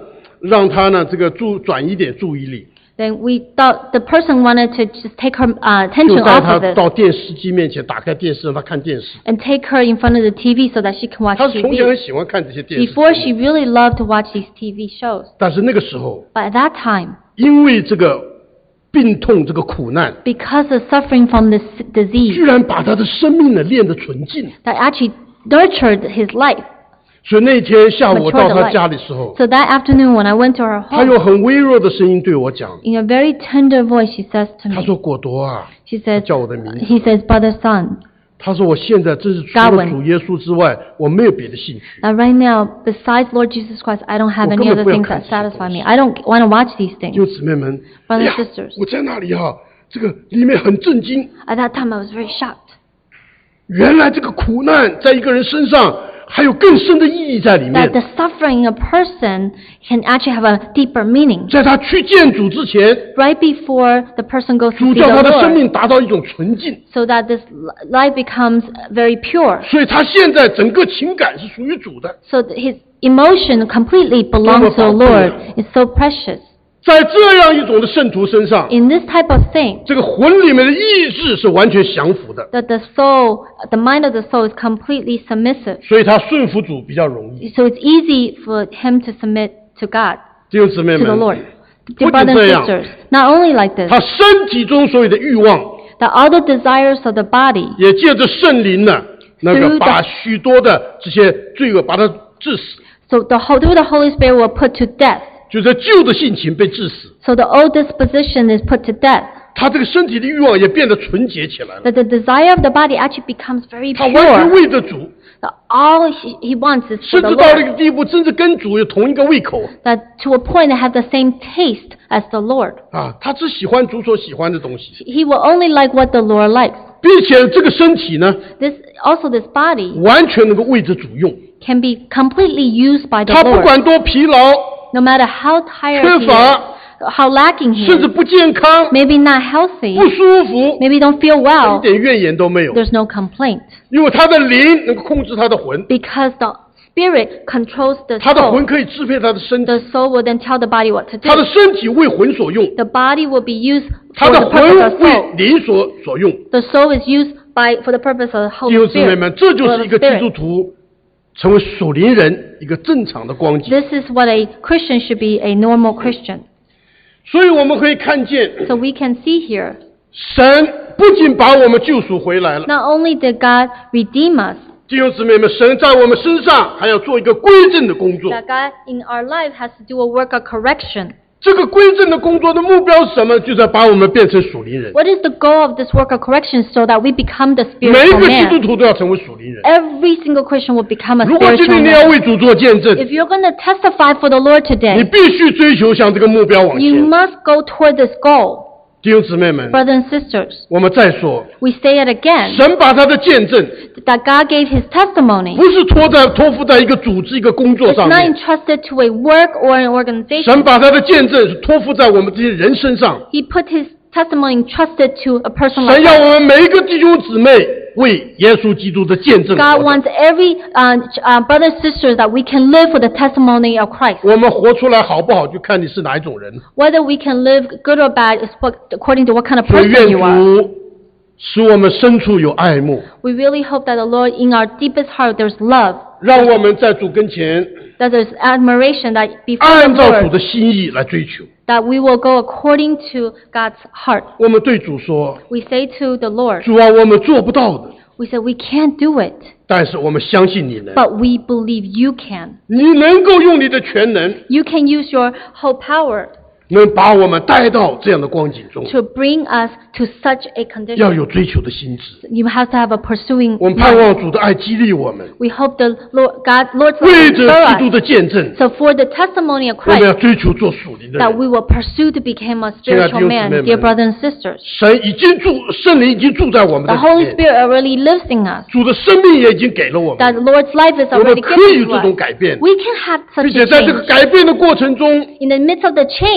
让他呢这个注转移点注意力， then we thought the person wanted to just take her uh, 就 attention 带 off 他 of this 到电视机面前，打开电视让他看电视。 and take her in front of the T V so that she can watch 他从前很 T V. 喜欢看这些电视节 Before 目， she really loved to watch these T V shows. 但是那个时候 But at that time, 因为这个病痛这个苦难， because of suffering from this 居 disease 然把他的生命呢练得纯净。 that actually nurtured his life. 所以那天下午我 Matured 到他 life. 家里时候， So that afternoon when I went to her 他 home, 用很微弱的声音对我讲， in a very tender voice, she says to 他 me, 说：“果多啊， she says, 叫我的名字。 he says, Brother Son, 他说我现在真是除了 Godwin 主耶稣之外，我没有别的兴趣。 that right now, besides Lord Jesus Christ, I don't have 我 any 根本 other 不要 things 看 that 这些 satisfy 东西。 me. I don't want to watch these things. 弟兄姊妹们， Brothers 哎呀 and sisters 我在那里哈、这个里面很震惊， At that time, I was very shocked 原来这个苦难在一个人身上还有更深的意义在里 that the 面。 suffering in a person can actually have a deeper meaning. 在他去见主之前， Right before the person goes to 主 see 叫他 the 的生 Lord, 命达到一种纯净， so that this life becomes very pure. 所以他现在整个情感是属于主的。 So that his emotion completely belongs to the Lord. It's so precious. 在这样一种的圣徒身上， In this type of thing, 这个魂里面的意志是完全降服的， that the soul, the mind of the soul is completely submissive. 所以他顺服主比较容易。 So it's easy for him to submit to God, 弟兄姊妹 to the Lord. 们， Dear 不仅 brothers 这 and 样， sisters, not only like this, 他身体中所有的欲望， that all the desires of the body, 也借着圣灵呢，那 Through 个 the- 把许多的这些罪恶把它致死， so the whole, through the Holy Spirit will put to death. 就在旧的性情被致死， So the old disposition is put to death. 他这个身体的欲望也变得纯洁起来了， That the desire of the body actually becomes very 他完全 pure. 为着主， That all he, he wants is for 甚 the 至到了一 Lord. 个地步，甚至跟主有同一个胃口 That to a point they have the same taste as the Lord. 啊，他只喜欢主所喜欢的东西， He will only like what the Lord likes. 并且这个身体呢， This also this body 完全能够为着主用， can be completely used by the 他不 Lord. 管多疲劳、 No matter how tired 缺 he 乏， is, how lacking he 甚至 is, 不健康、 maybe not healthy, 不舒服， maybe don't feel 一 well, 点怨言都没有， there's no complaint. 因为他的灵能够控制他的魂， Because the spirit controls the 他的 soul. 魂可以支配他的身体， The soul will then tell the body what to do. 他的身体为魂所用， The body will be used 他 for 的 the purpose of 魂为 soul. 灵所所用。 The soul is used by for the purpose of the 弟 Holy 兄姊妹 Spirit. 们，这就 for 是一 the 个基督 Spirit. 徒成为属灵人一个正常的光景。 This is what a Christian should be, a normal Christian. 所以我们可以看见， So we can see here, 神不仅把我们救赎回来了， not only did God redeem us, 弟兄姊妹们，神在我们身上还要做一个归正的工作。 that God in our life has to do a work of correction. 这个归正的工作的目标是什么？就是要把我们变成属灵人。 What is the goal of this work of correction so that we become the 每一 spiritual 个基督 man? 徒都要成为属灵人。 Every single Christian will become a 如果今 spiritual 天你要 man. 为主做见证， If you're going to testify for the Lord 你 today, 必须追求向这个目标往 you 前。 must go toward this goal. 弟兄姊妹们， Brothers and sisters, 我们再说， we say it again, 神把他的见证 that God gave his testimony. 不是托在托付在一个组织、一个工作 It's 上 not 面， entrusted to a work or an 神 organization. 把他的见证是托付在我们这些人身上。 He put his testimony entrusted to a person 神 like 要 us. 我们每一个弟兄姊妹为耶稣基督的见证 God 活着。 wants every uh, uh, brother and sisters that we can live for the testimony of Christ. 我们活出来好不好，就看你是哪一种人。 Whether we can live good or bad is what, according to what kind of 所以 person 愿 you are. 主使我们深处有爱慕， We really hope that the Lord, in our deepest heart, there's love, 让我们在主跟前 that there's admiration, that before 按 the 照主 Lord, 的心意来追求。 that we will go according to God's heart. 我们对主说 We say to the：“ Lord, 主啊，我们做不到的， we say we can't do it, 但是我们相信你能， but we believe you can. 你能够用你的全能， You can use your whole power 能把我们带到这样的光景中。 to bring us to such a 要 condition. 有追求的心智。 You have to have a pursuing 我们盼 mind. 望主的爱激励我们， We hope the Lord, God, Lord's love 为 will 着 spur 基督 us. 的见证， So for the testimony of 我们要 Christ, 追求做属灵的 that 人。 we will pursue to become a 亲爱的弟 spiritual 兄姊 man, 妹们， dear brothers and sisters. 神已经住，圣灵已经住在我们的 The 里 Holy 面， Spirit already lives in us. 主的生命也已经给了我 That 们， the Lord's life is 我们 already 可以 given 有 to 这种 us. 改变， We can have 并 such 且 a 在这个 change. 改变的过程中， In the midst of the change,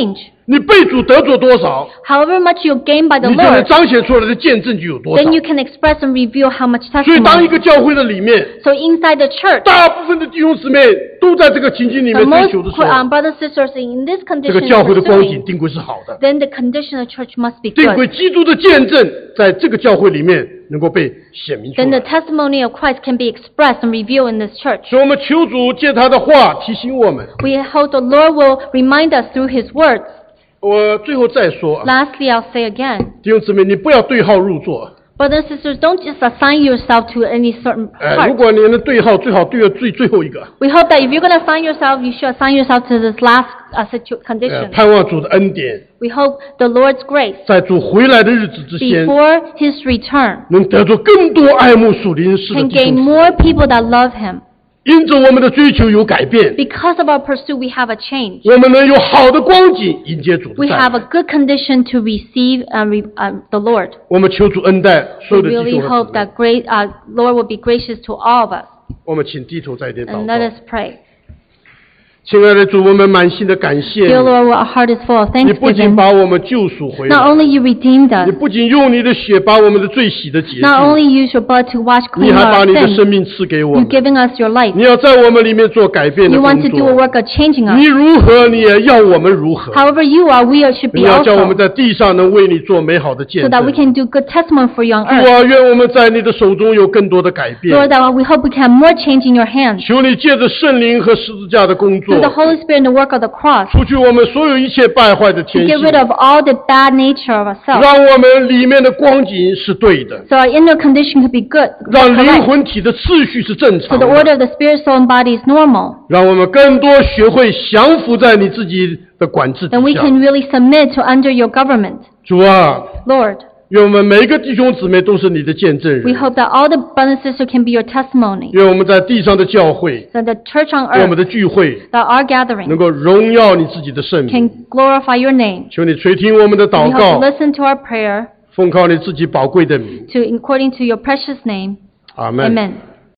你被主得着多少， however much you gain by the 你就能 Lord, 彰显出来的见证就有多少。 then you can express and reveal how much 所以当一 testimony. 个教会的里面， So inside the church, 大部分的弟兄姊妹都在这个情境里 the 面追 most 求的时 um, 候， brothers and sisters in this 这个 condition 教会的光景 pursuing, 定规是好的， then the condition of the church must be 定规 good. 基督的见证在这个教会里面能够被显明出 Then the 来。 testimony of Christ can be expressed and revealed in this church. 所以我们求主借他的话提醒我们。 We hope the Lord will remind us through His words. 我最后再说啊， Lastly, I'll say again, 弟兄姊妹，你不要对号入座。 brothers and sisters, don't just assign yourself to any certain 哎，如 part. 果你能对号，最好对到最最后一个。 We hope that if you're going to assign yourself, you should assign yourself to this last uh, situ- 呃， condition. 盼望主的恩典， We hope the Lord's grace 在主回来的日子之前， before His return 能得着更多爱慕属灵事的 can 弟兄 gain 姊妹。 more people that love Him. 因着我们的追求有改变， Because of our pursuit, we have a change. 我们能有好的光景迎接主的 We 再 have 来。 a good condition to receive uh, re- uh, the Lord. 我们求主恩待所 We 有的弟 really 兄和 hope 姊妹。 that great uh, Lord will be gracious to all of us. 我们请低头在一点祷 And let 告。 us pray. 亲爱的主，我们满心的感谢 Dear 你。 Lord, our heart is full of 你不仅 thanksgiving. 把我们救赎回 Not 来， only you redeemed 你 us, 不仅用你的血把我们的罪洗的洁 not 净， only use your blood to wash 你 clean 还把 our 你的 sins, 生命赐给我 you're 们。 giving us your life. 你要在我们里面做改变的 You 工 want to do a 作。 work of changing 你 us. 如何，你也要我们如何。 However you are, we are- should 你 be 要叫我们 also, 在地上能为你做美好的见 so 证。 that we can do good testimony for you on 主 earth. 啊，愿我们在你的手中有更多的改变。 Lord, that we hope we can have more change in your hands. 求你借着圣灵和十字架的工作 Through，the Holy Spirit and the work of the cross, 除去我们所有一切败坏的 to 天 get 性， rid of all the bad nature of ourselves. 让我们里面的光景是对的， So our inner condition could be good, 让灵 correct. 魂体的次序是正 So 常 the 的， order of the spirit, soul, and body is normal. 让我们更多学会降服在你自己的管制 Then we 底下。 can really submit to under your government. 主啊， Lord, 愿我们每一个弟兄姊妹都是你的见证 we 人。 hope that all the brothers and sisters can be your testimony. 愿我们在地上的教会， That the church on 愿我们 earth, 的聚会 that our 能 gathering, 够荣耀你自己的圣名。 can glorify your name. 求你垂听我们的 We 祷 hope 告 to，listen to our prayer 奉靠你自己宝贵的名。 to according to your precious name. 阿门。 Amen.